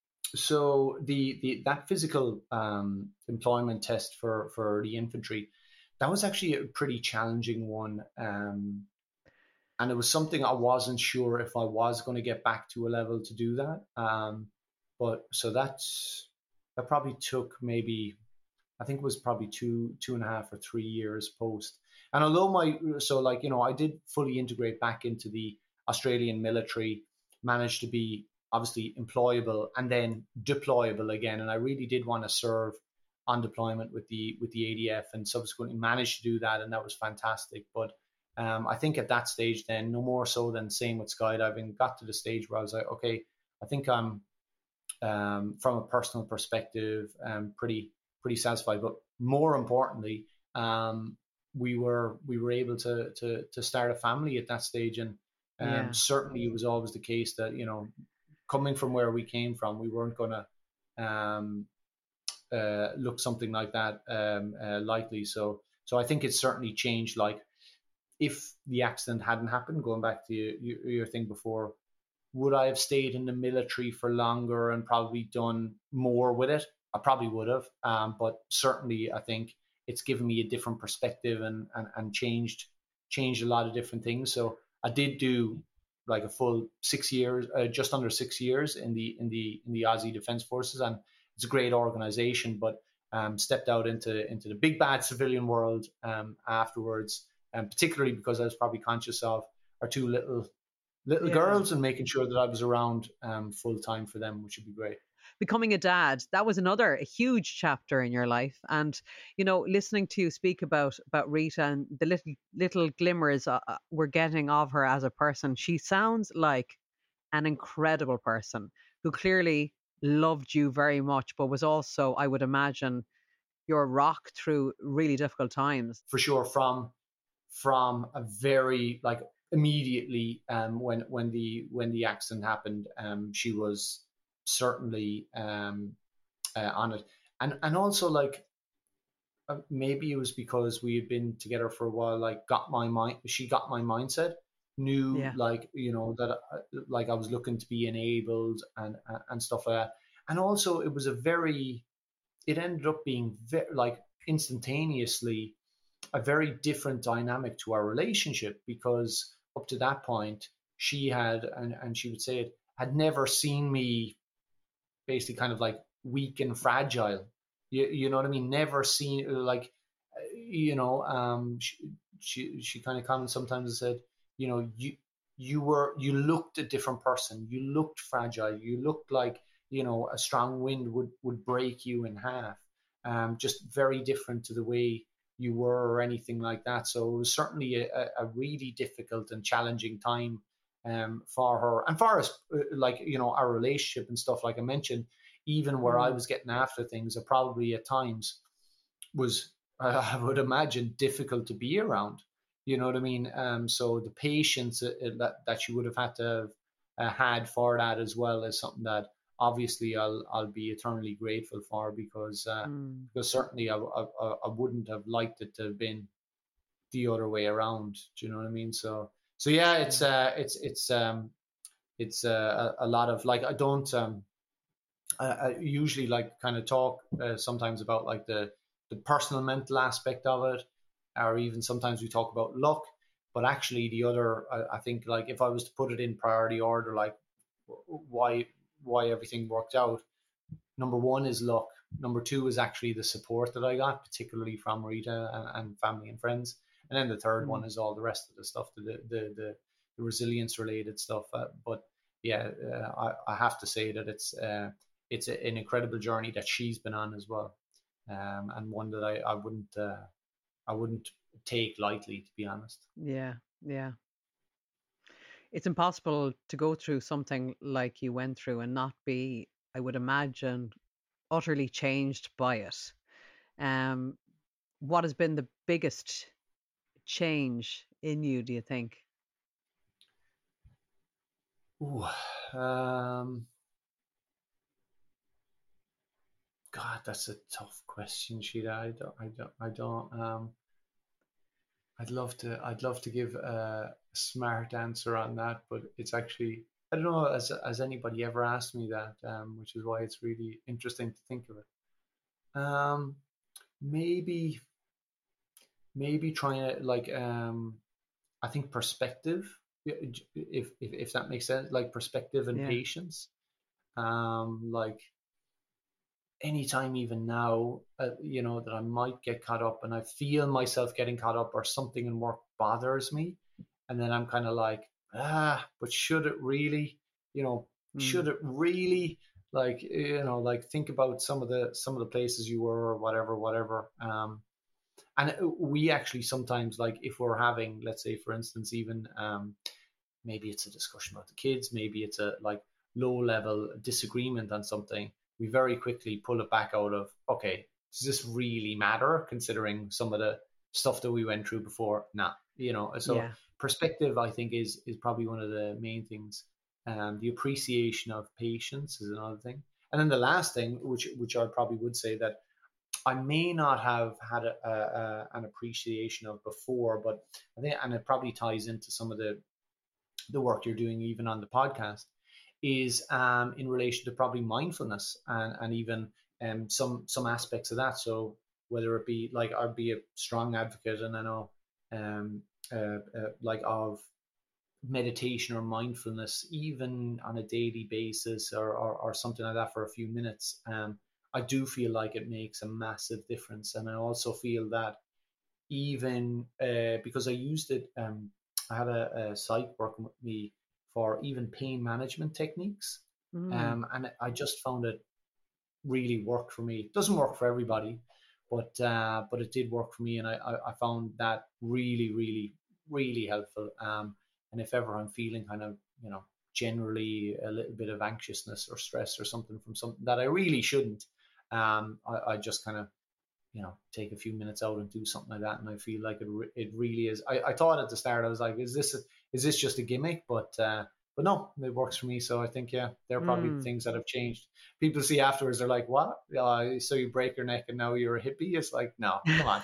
So the, the that physical um, employment test for, for the infantry, that was actually a pretty challenging one. Um, and it was something I wasn't sure if I was going to get back to a level to do that. Um, but so that's, that probably took maybe, I think it was probably two, two and a half or three years post. And although my, so like, you know, I did fully integrate back into the Australian military, managed to be obviously employable and then deployable again. And I really did want to serve on deployment with the with the A D F, and subsequently managed to do that, and that was fantastic. But um, I think at that stage then, no more so than same with skydiving, got to the stage where I was like, okay, I think I'm um, from a personal perspective um, pretty pretty satisfied. But more importantly, um, we were we were able to to to start a family at that stage, and um, yeah. certainly it was always the case that, you know, coming from where we came from, we weren't going to um, uh, look something like that um, uh, likely. So, so I think it's certainly changed. Like, if the accident hadn't happened, going back to your, your thing before, would I have stayed in the military for longer and probably done more with it? I probably would have. Um, but certainly, I think it's given me a different perspective and and, and changed changed a lot of different things. So I did do like a full six years, uh, just under six years in the in the in the Aussie Defence Forces, and it's a great organisation. But um, stepped out into into the big bad civilian world um, afterwards, and particularly because I was probably conscious of our two little little yeah. girls and making sure that I was around um, full time for them, which would be great. Becoming a dad, that was another a huge chapter in your life. And, you know, listening to you speak about about Rita and the little little glimmers uh, we're getting of her as a person, she sounds like an incredible person who clearly loved you very much, but was also, I would imagine, your rock through really difficult times. For sure, from from a very, like, immediately um, when when the when the accident happened, um, she was certainly um, uh, on it, and and also like uh, maybe it was because we had been together for a while. Like, got my mind, she got my mindset. Knew yeah. like you know that uh, like I was looking to be enabled and uh, and stuff like that. And also it was a very, it ended up being very, like, instantaneously a very different dynamic to our relationship, because up to that point she had, and and she would say it, had never seen me basically kind of like weak and fragile. You, you know what I mean? Never seen, like, you know, um, she, she, she kind of commented sometimes and said, you know, you, you were, you looked a different person. You looked fragile. You looked like, you know, a strong wind would, would break you in half. Um, just very different to the way you were or anything like that. So it was certainly a, a really difficult and challenging time um, for her. And for us, like, you know, our relationship and stuff, like I mentioned, even where I was getting after things, it probably at times was, I would imagine, difficult to be around. You know what I mean? Um, so the patience that, that you would have had to have uh, had for that as well is something that obviously I'll I'll be eternally grateful for, because uh, mm. because certainly I, I I wouldn't have liked it to have been the other way around. Do you know what I mean? So so yeah, it's uh it's it's um it's uh, a, a lot of, like, I don't um I, I usually like kind of talk uh, sometimes about like the the personal mental aspect of it, or even sometimes we talk about luck. But actually the other, I, I think, like, if I was to put it in priority order, like why why everything worked out, number one is luck. Number two is actually the support that I got, particularly from Rita and, and family and friends. And then the third mm. one is all the rest of the stuff, the the the, the resilience related stuff. Uh, but yeah, uh, I, I have to say that it's uh, it's a, an incredible journey that she's been on as well, um, and one that I I wouldn't uh, I wouldn't take lightly, to be honest. Yeah, yeah. It's impossible to go through something like you went through and not be, I would imagine, utterly changed by it. Um, what has been the biggest change in you, do you think? Ooh, um, God, that's a tough question, Sheila. I don't, I don't, I don't. Um, I'd love to, I'd love to give a smart answer on that, but it's actually, I don't know, has, has anybody ever asked me that, um, which is why it's really interesting to think of it. Um, maybe, maybe trying to, like, um, I think perspective, if, if, if that makes sense, like perspective and yeah. patience. Um, like anytime, even now, uh, you know, that I might get caught up and I feel myself getting caught up, or something in work bothers me. And then I'm kind of like, ah, but should it really, you know, mm. should it really, like, you know, like think about some of the, some of the places you were, or whatever, whatever. Um, and we actually sometimes, like, if we're having, let's say, for instance, even, um, maybe it's a discussion about the kids, maybe it's a like low level disagreement on something, we very quickly pull it back out of, okay, does this really matter considering some of the stuff that we went through before? Nah, you know, so yeah. perspective, I think, is is probably one of the main things. Um, the appreciation of patience is another thing. And then the last thing, which which I probably would say that I may not have had a, a, a, an appreciation of before, but I think, and it probably ties into some of the the work you're doing even on the podcast, is um, in relation to probably mindfulness and, and even um, some some aspects of that. So whether it be, like, I'd be a strong advocate, and I know um, uh, uh, like of meditation or mindfulness, even on a daily basis, or, or, or something like that for a few minutes. Um, I do feel like it makes a massive difference. And I also feel that even uh, because I used it, um, I had a, a site working with me for even pain management techniques. Mm. Um, and I just found it really worked for me. It doesn't work for everybody, but uh, but it did work for me. And I, I, I found that really, really, really helpful. Um, and if ever I'm feeling kind of, you know, generally a little bit of anxiousness or stress or something from something that I really shouldn't, um, I, I just kind of, you know, take a few minutes out and do something like that. And I feel like it re- it really is. I, I thought at the start, I was like, is this a, is this just a gimmick? But uh, but no, it works for me. So I think, yeah, they're probably mm. things that have changed. People see afterwards, they're like, what? Uh, so you break your neck and now you're a hippie? It's like, no, come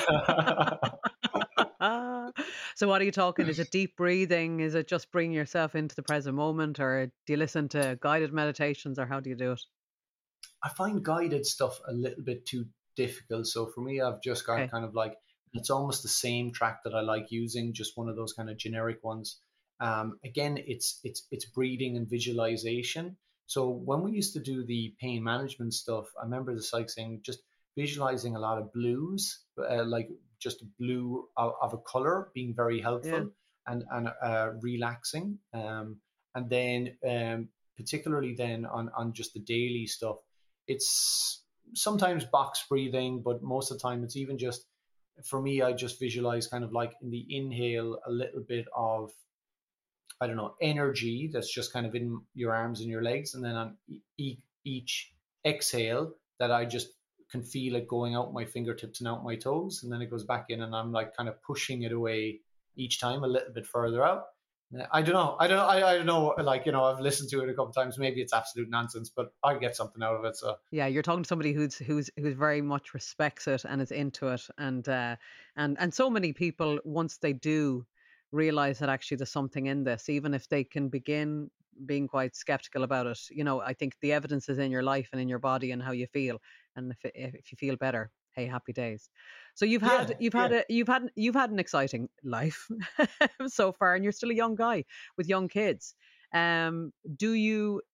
on. So what are you talking? Is it deep breathing? Is it just bringing yourself into the present moment? Or do you listen to guided meditations, or how do you do it? I find guided stuff a little bit too difficult. So for me, I've just got okay. kind of like, it's almost the same track that I like using, just one of those kind of generic ones. Um, again, it's it's it's breathing and visualization. So when we used to do the pain management stuff, I remember the psych saying just visualizing a lot of blues, uh, like just blue of, of a color being very helpful. and and uh, relaxing. Um, and then um, particularly then on on just the daily stuff, it's sometimes box breathing, but most of the time it's even just, for me, I just visualize kind of like in the inhale a little bit of, I don't know, energy that's just kind of in your arms and your legs, and then on e- each exhale that I just can feel it going out my fingertips and out my toes, and then it goes back in, and I'm like kind of pushing it away each time a little bit further out. I don't know. I don't. I, I don't know. Like, you know, I've listened to it a couple of times. Maybe it's absolute nonsense, but I get something out of it. So yeah, you're talking to somebody who's who's who's very much respects it and is into it, and uh, and and so many people, once they do realize that actually there's something in this, even if they can begin being quite skeptical about it, you know, I think the evidence is in your life and in your body and how you feel, and if it, if you feel better, hey, happy days. So you've had yeah, you've had yeah. a you've had you've had an exciting life so far, and you're still a young guy with young kids. Um, do you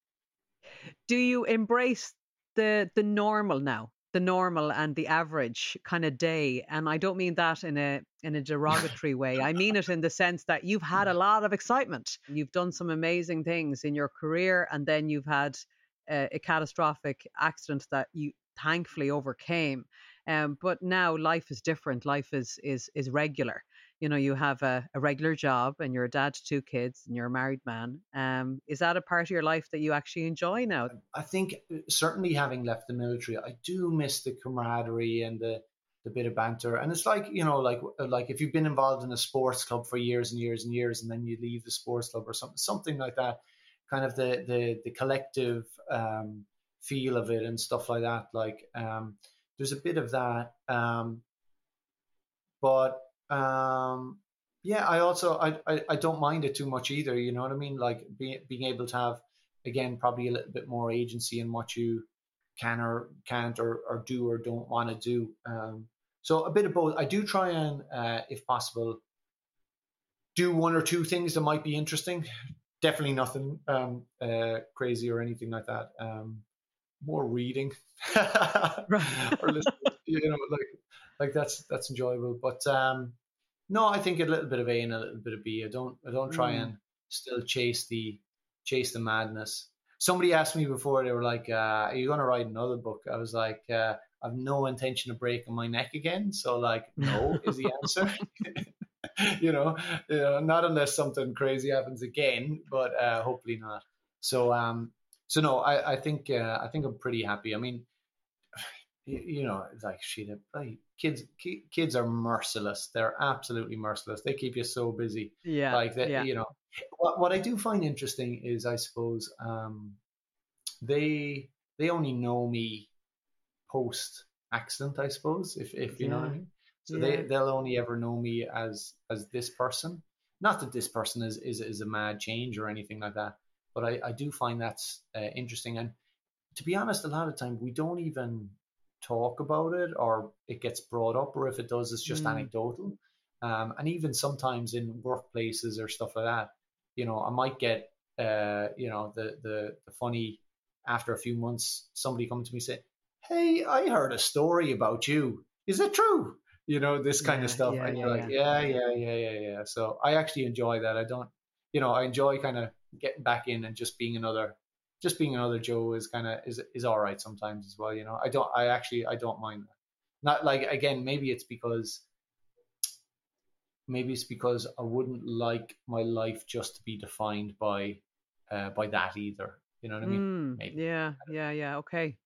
do you embrace the the normal now, the normal and the average kind of day? And I don't mean that in a in a derogatory way. I mean it in the sense that you've had a lot of excitement. You've done some amazing things in your career, and then you've had a, a catastrophic accident that you thankfully overcame. Um, but now life is different. Life is is is regular. You know, you have a, a regular job, and you're a dad to two kids, and you're a married man. Um, is that a part of your life that you actually enjoy now? I think certainly having left the military, I do miss the camaraderie and the the bit of banter. And it's like, you know, like like if you've been involved in a sports club for years and years and years, and then you leave the sports club or something, something like that, kind of the the the collective um, feel of it and stuff like that. Like um, there's a bit of that, um, but. Um, yeah, I also, I, I, I don't mind it too much either. You know what I mean? Like being, being able to have, again, probably a little bit more agency in what you can or can't or, or do or don't want to do. Um, so a bit of both. I do try and, uh, if possible, do one or two things that might be interesting. Definitely nothing um, uh, crazy or anything like that. Um, more reading or listening, you know, like, like that's that's enjoyable. But um, no, I think a little bit of A and a little bit of B. I don't I don't try mm. and still chase the chase the madness. Somebody asked me before, they were like, uh, "Are you going to write another book?" I was like, uh, "I've no intention of breaking my neck again." So like, no is the answer. you know, you know, not unless something crazy happens again, but uh, hopefully not. So um, so no, I I think uh, I think I'm pretty happy. I mean. You know, it's like shit. Like kids, kids are merciless. They're absolutely merciless. They keep you so busy. Yeah. Like that. Yeah. You know, what what I do find interesting is, I suppose, um, they they only know me post accident. I suppose, if if you yeah. know what I mean. So yeah. they they'll only ever know me as as this person. Not that this person is is is a mad change or anything like that. But I I do find that's uh, interesting. And to be honest, a lot of time we don't even talk about it, or it gets brought up, or if it does, it's just mm. anecdotal. Um, and even sometimes in workplaces or stuff like that, you know, I might get, uh, you know, the, the, the funny, after a few months, somebody come to me and say, "Hey, I heard a story about you. Is it true?" You know, this kind yeah, of stuff. Yeah, and yeah, you're like, yeah, yeah, yeah, yeah, yeah. So I actually enjoy that. I don't, you know, I enjoy kind of getting back in and just being another Just being another Joe is kind of is is all right sometimes as well, you know. I don't, I actually, I don't mind that. Not like, again, maybe it's because, maybe it's because I wouldn't like my life just to be defined by, uh, by that either. You know what I mean? Mm, maybe. Yeah, yeah, yeah. Okay.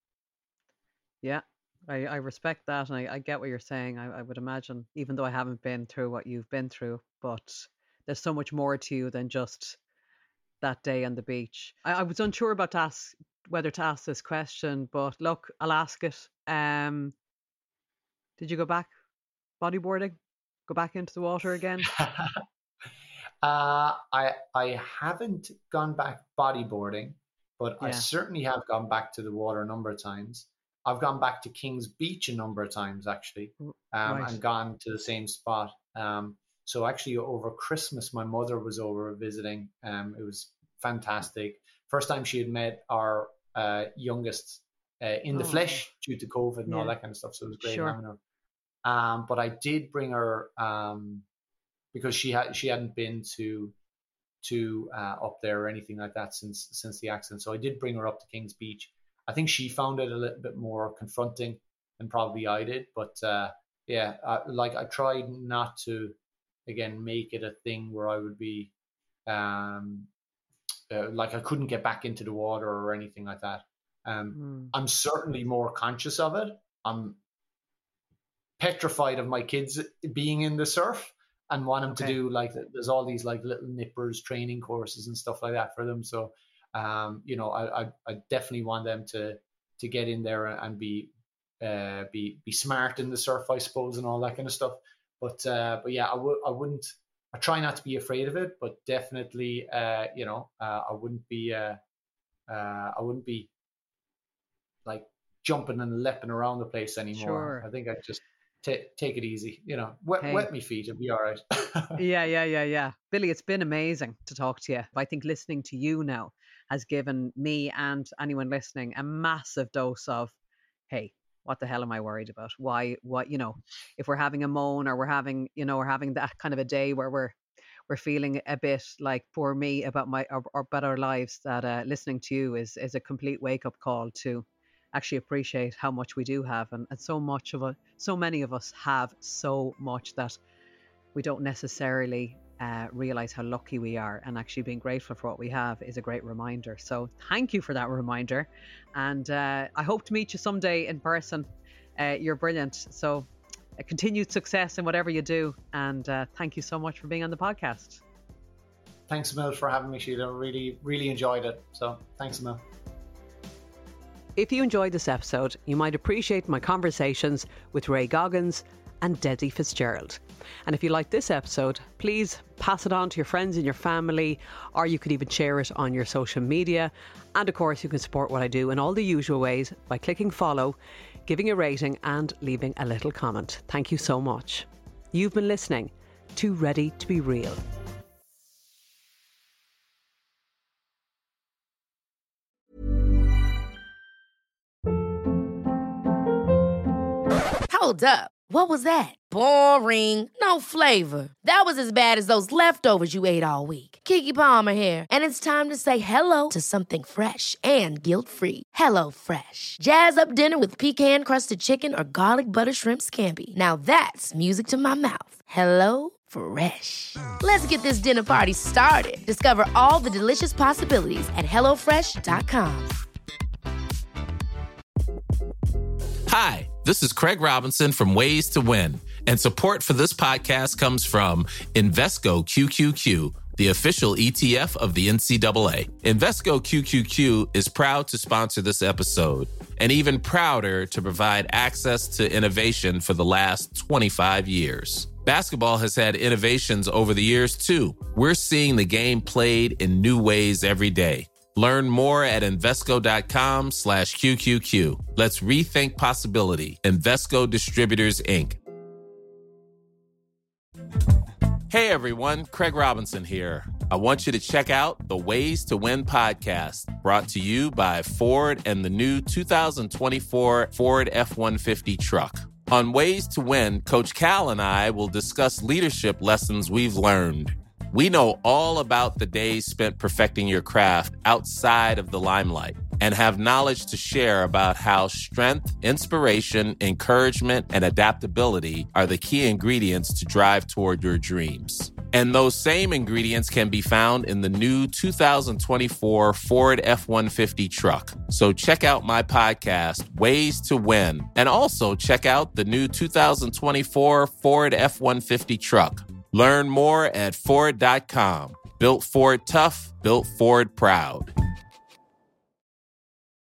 Yeah, I, I respect that, and I, I get what you're saying. I, I would imagine, even though I haven't been through what you've been through, but there's so much more to you than just that day on the beach. I, I was unsure about to ask, whether to ask this question, but look, I'll ask it. Um, did you go back bodyboarding? Go back into the water again? uh, I I haven't gone back bodyboarding, but yeah. I certainly have gone back to the water a number of times. I've gone back to King's Beach a number of times, actually, um, right. and gone to the same spot. Um, So actually over Christmas, my mother was over visiting. Um, it was fantastic. First time she had met our uh, youngest uh, in the oh. flesh due to COVID and yeah. all that kind of stuff. So it was great sure. having her. Um, but I did bring her um, because she had she hadn't been to to uh, up there or anything like that since since the accident. So I did bring her up to Kings Beach. I think she found it a little bit more confronting than probably I did. But uh, yeah, uh, like I tried not to, again, make it a thing where I would be, um, uh, like I couldn't get back into the water or anything like that. Um, mm. I'm certainly more conscious of it. I'm petrified of my kids being in the surf and want them okay. to do like, there's all these like little nippers training courses and stuff like that for them. So, um, you know, I, I, I definitely want them to, to get in there and be, uh, be, be smart in the surf, I suppose, and all that kind of stuff. But, uh, but yeah, I would, I wouldn't, I try not to be afraid of it, but definitely, uh, you know, uh, I wouldn't be, uh, uh, I wouldn't be like jumping and leaping around the place anymore. Sure. I think I'd just t- take it easy, you know, wet, hey. wet me feet and be all right. yeah, yeah, yeah, yeah. Billy, it's been amazing to talk to you. I think listening to you now has given me and anyone listening a massive dose of, hey, what the hell am I worried about? Why, what, you know, if we're having a moan or we're having, you know, we're having that kind of a day where we're, we're feeling a bit like poor me about my, or, or about our lives, that uh, listening to you is, is a complete wake up call to actually appreciate how much we do have. And, and so much of it, so many of us have so much that we don't necessarily uh, realize how lucky we are, and actually being grateful for what we have is a great reminder. So thank you for that reminder. And uh, I hope to meet you someday in person. Uh, you're brilliant. So uh, continued success in whatever you do. And uh, thank you so much for being on the podcast. Thanks, Emil, for having me, Sheila. Really, really enjoyed it. So thanks, Emil. If you enjoyed this episode, you might appreciate my conversations with Ray Goggins and Desi Fitzgerald. And if you like this episode, please pass it on to your friends and your family, or you could even share it on your social media. And of course, you can support what I do in all the usual ways by clicking follow, giving a rating and leaving a little comment. Thank you so much. You've been listening to Ready to Be Real. Hold up. What was that? Boring. No flavor. That was as bad as those leftovers you ate all week. Keke Palmer here. And it's time to say hello to something fresh and guilt-free. Hello Fresh. Jazz up dinner with pecan-crusted chicken or garlic butter shrimp scampi. Now that's music to my mouth. Hello Fresh. Let's get this dinner party started. Discover all the delicious possibilities at hello fresh dot com. Hi, this is Craig Robinson from Ways to Win, and support for this podcast comes from Invesco Q Q Q, the official E T F of the N C double A. Invesco Q Q Q is proud to sponsor this episode, and even prouder to provide access to innovation for the last twenty-five years. Basketball has had innovations over the years, too. We're seeing the game played in new ways every day. Learn more at Invesco.com slash QQQ. Let's rethink possibility. Invesco Distributors, Incorporated. Hey everyone, Craig Robinson here. I want you to check out the Ways to Win podcast, brought to you by Ford and the new two thousand twenty-four Ford F one fifty truck. On Ways to Win, Coach Cal and I will discuss leadership lessons we've learned. We know all about the days spent perfecting your craft outside of the limelight, and have knowledge to share about how strength, inspiration, encouragement, and adaptability are the key ingredients to drive toward your dreams. And those same ingredients can be found in the new two thousand twenty-four Ford F one fifty truck. So check out my podcast, Ways to Win, and also check out the new two thousand twenty-four Ford F one fifty truck. Learn more at Ford dot com. Built Ford tough, built Ford proud.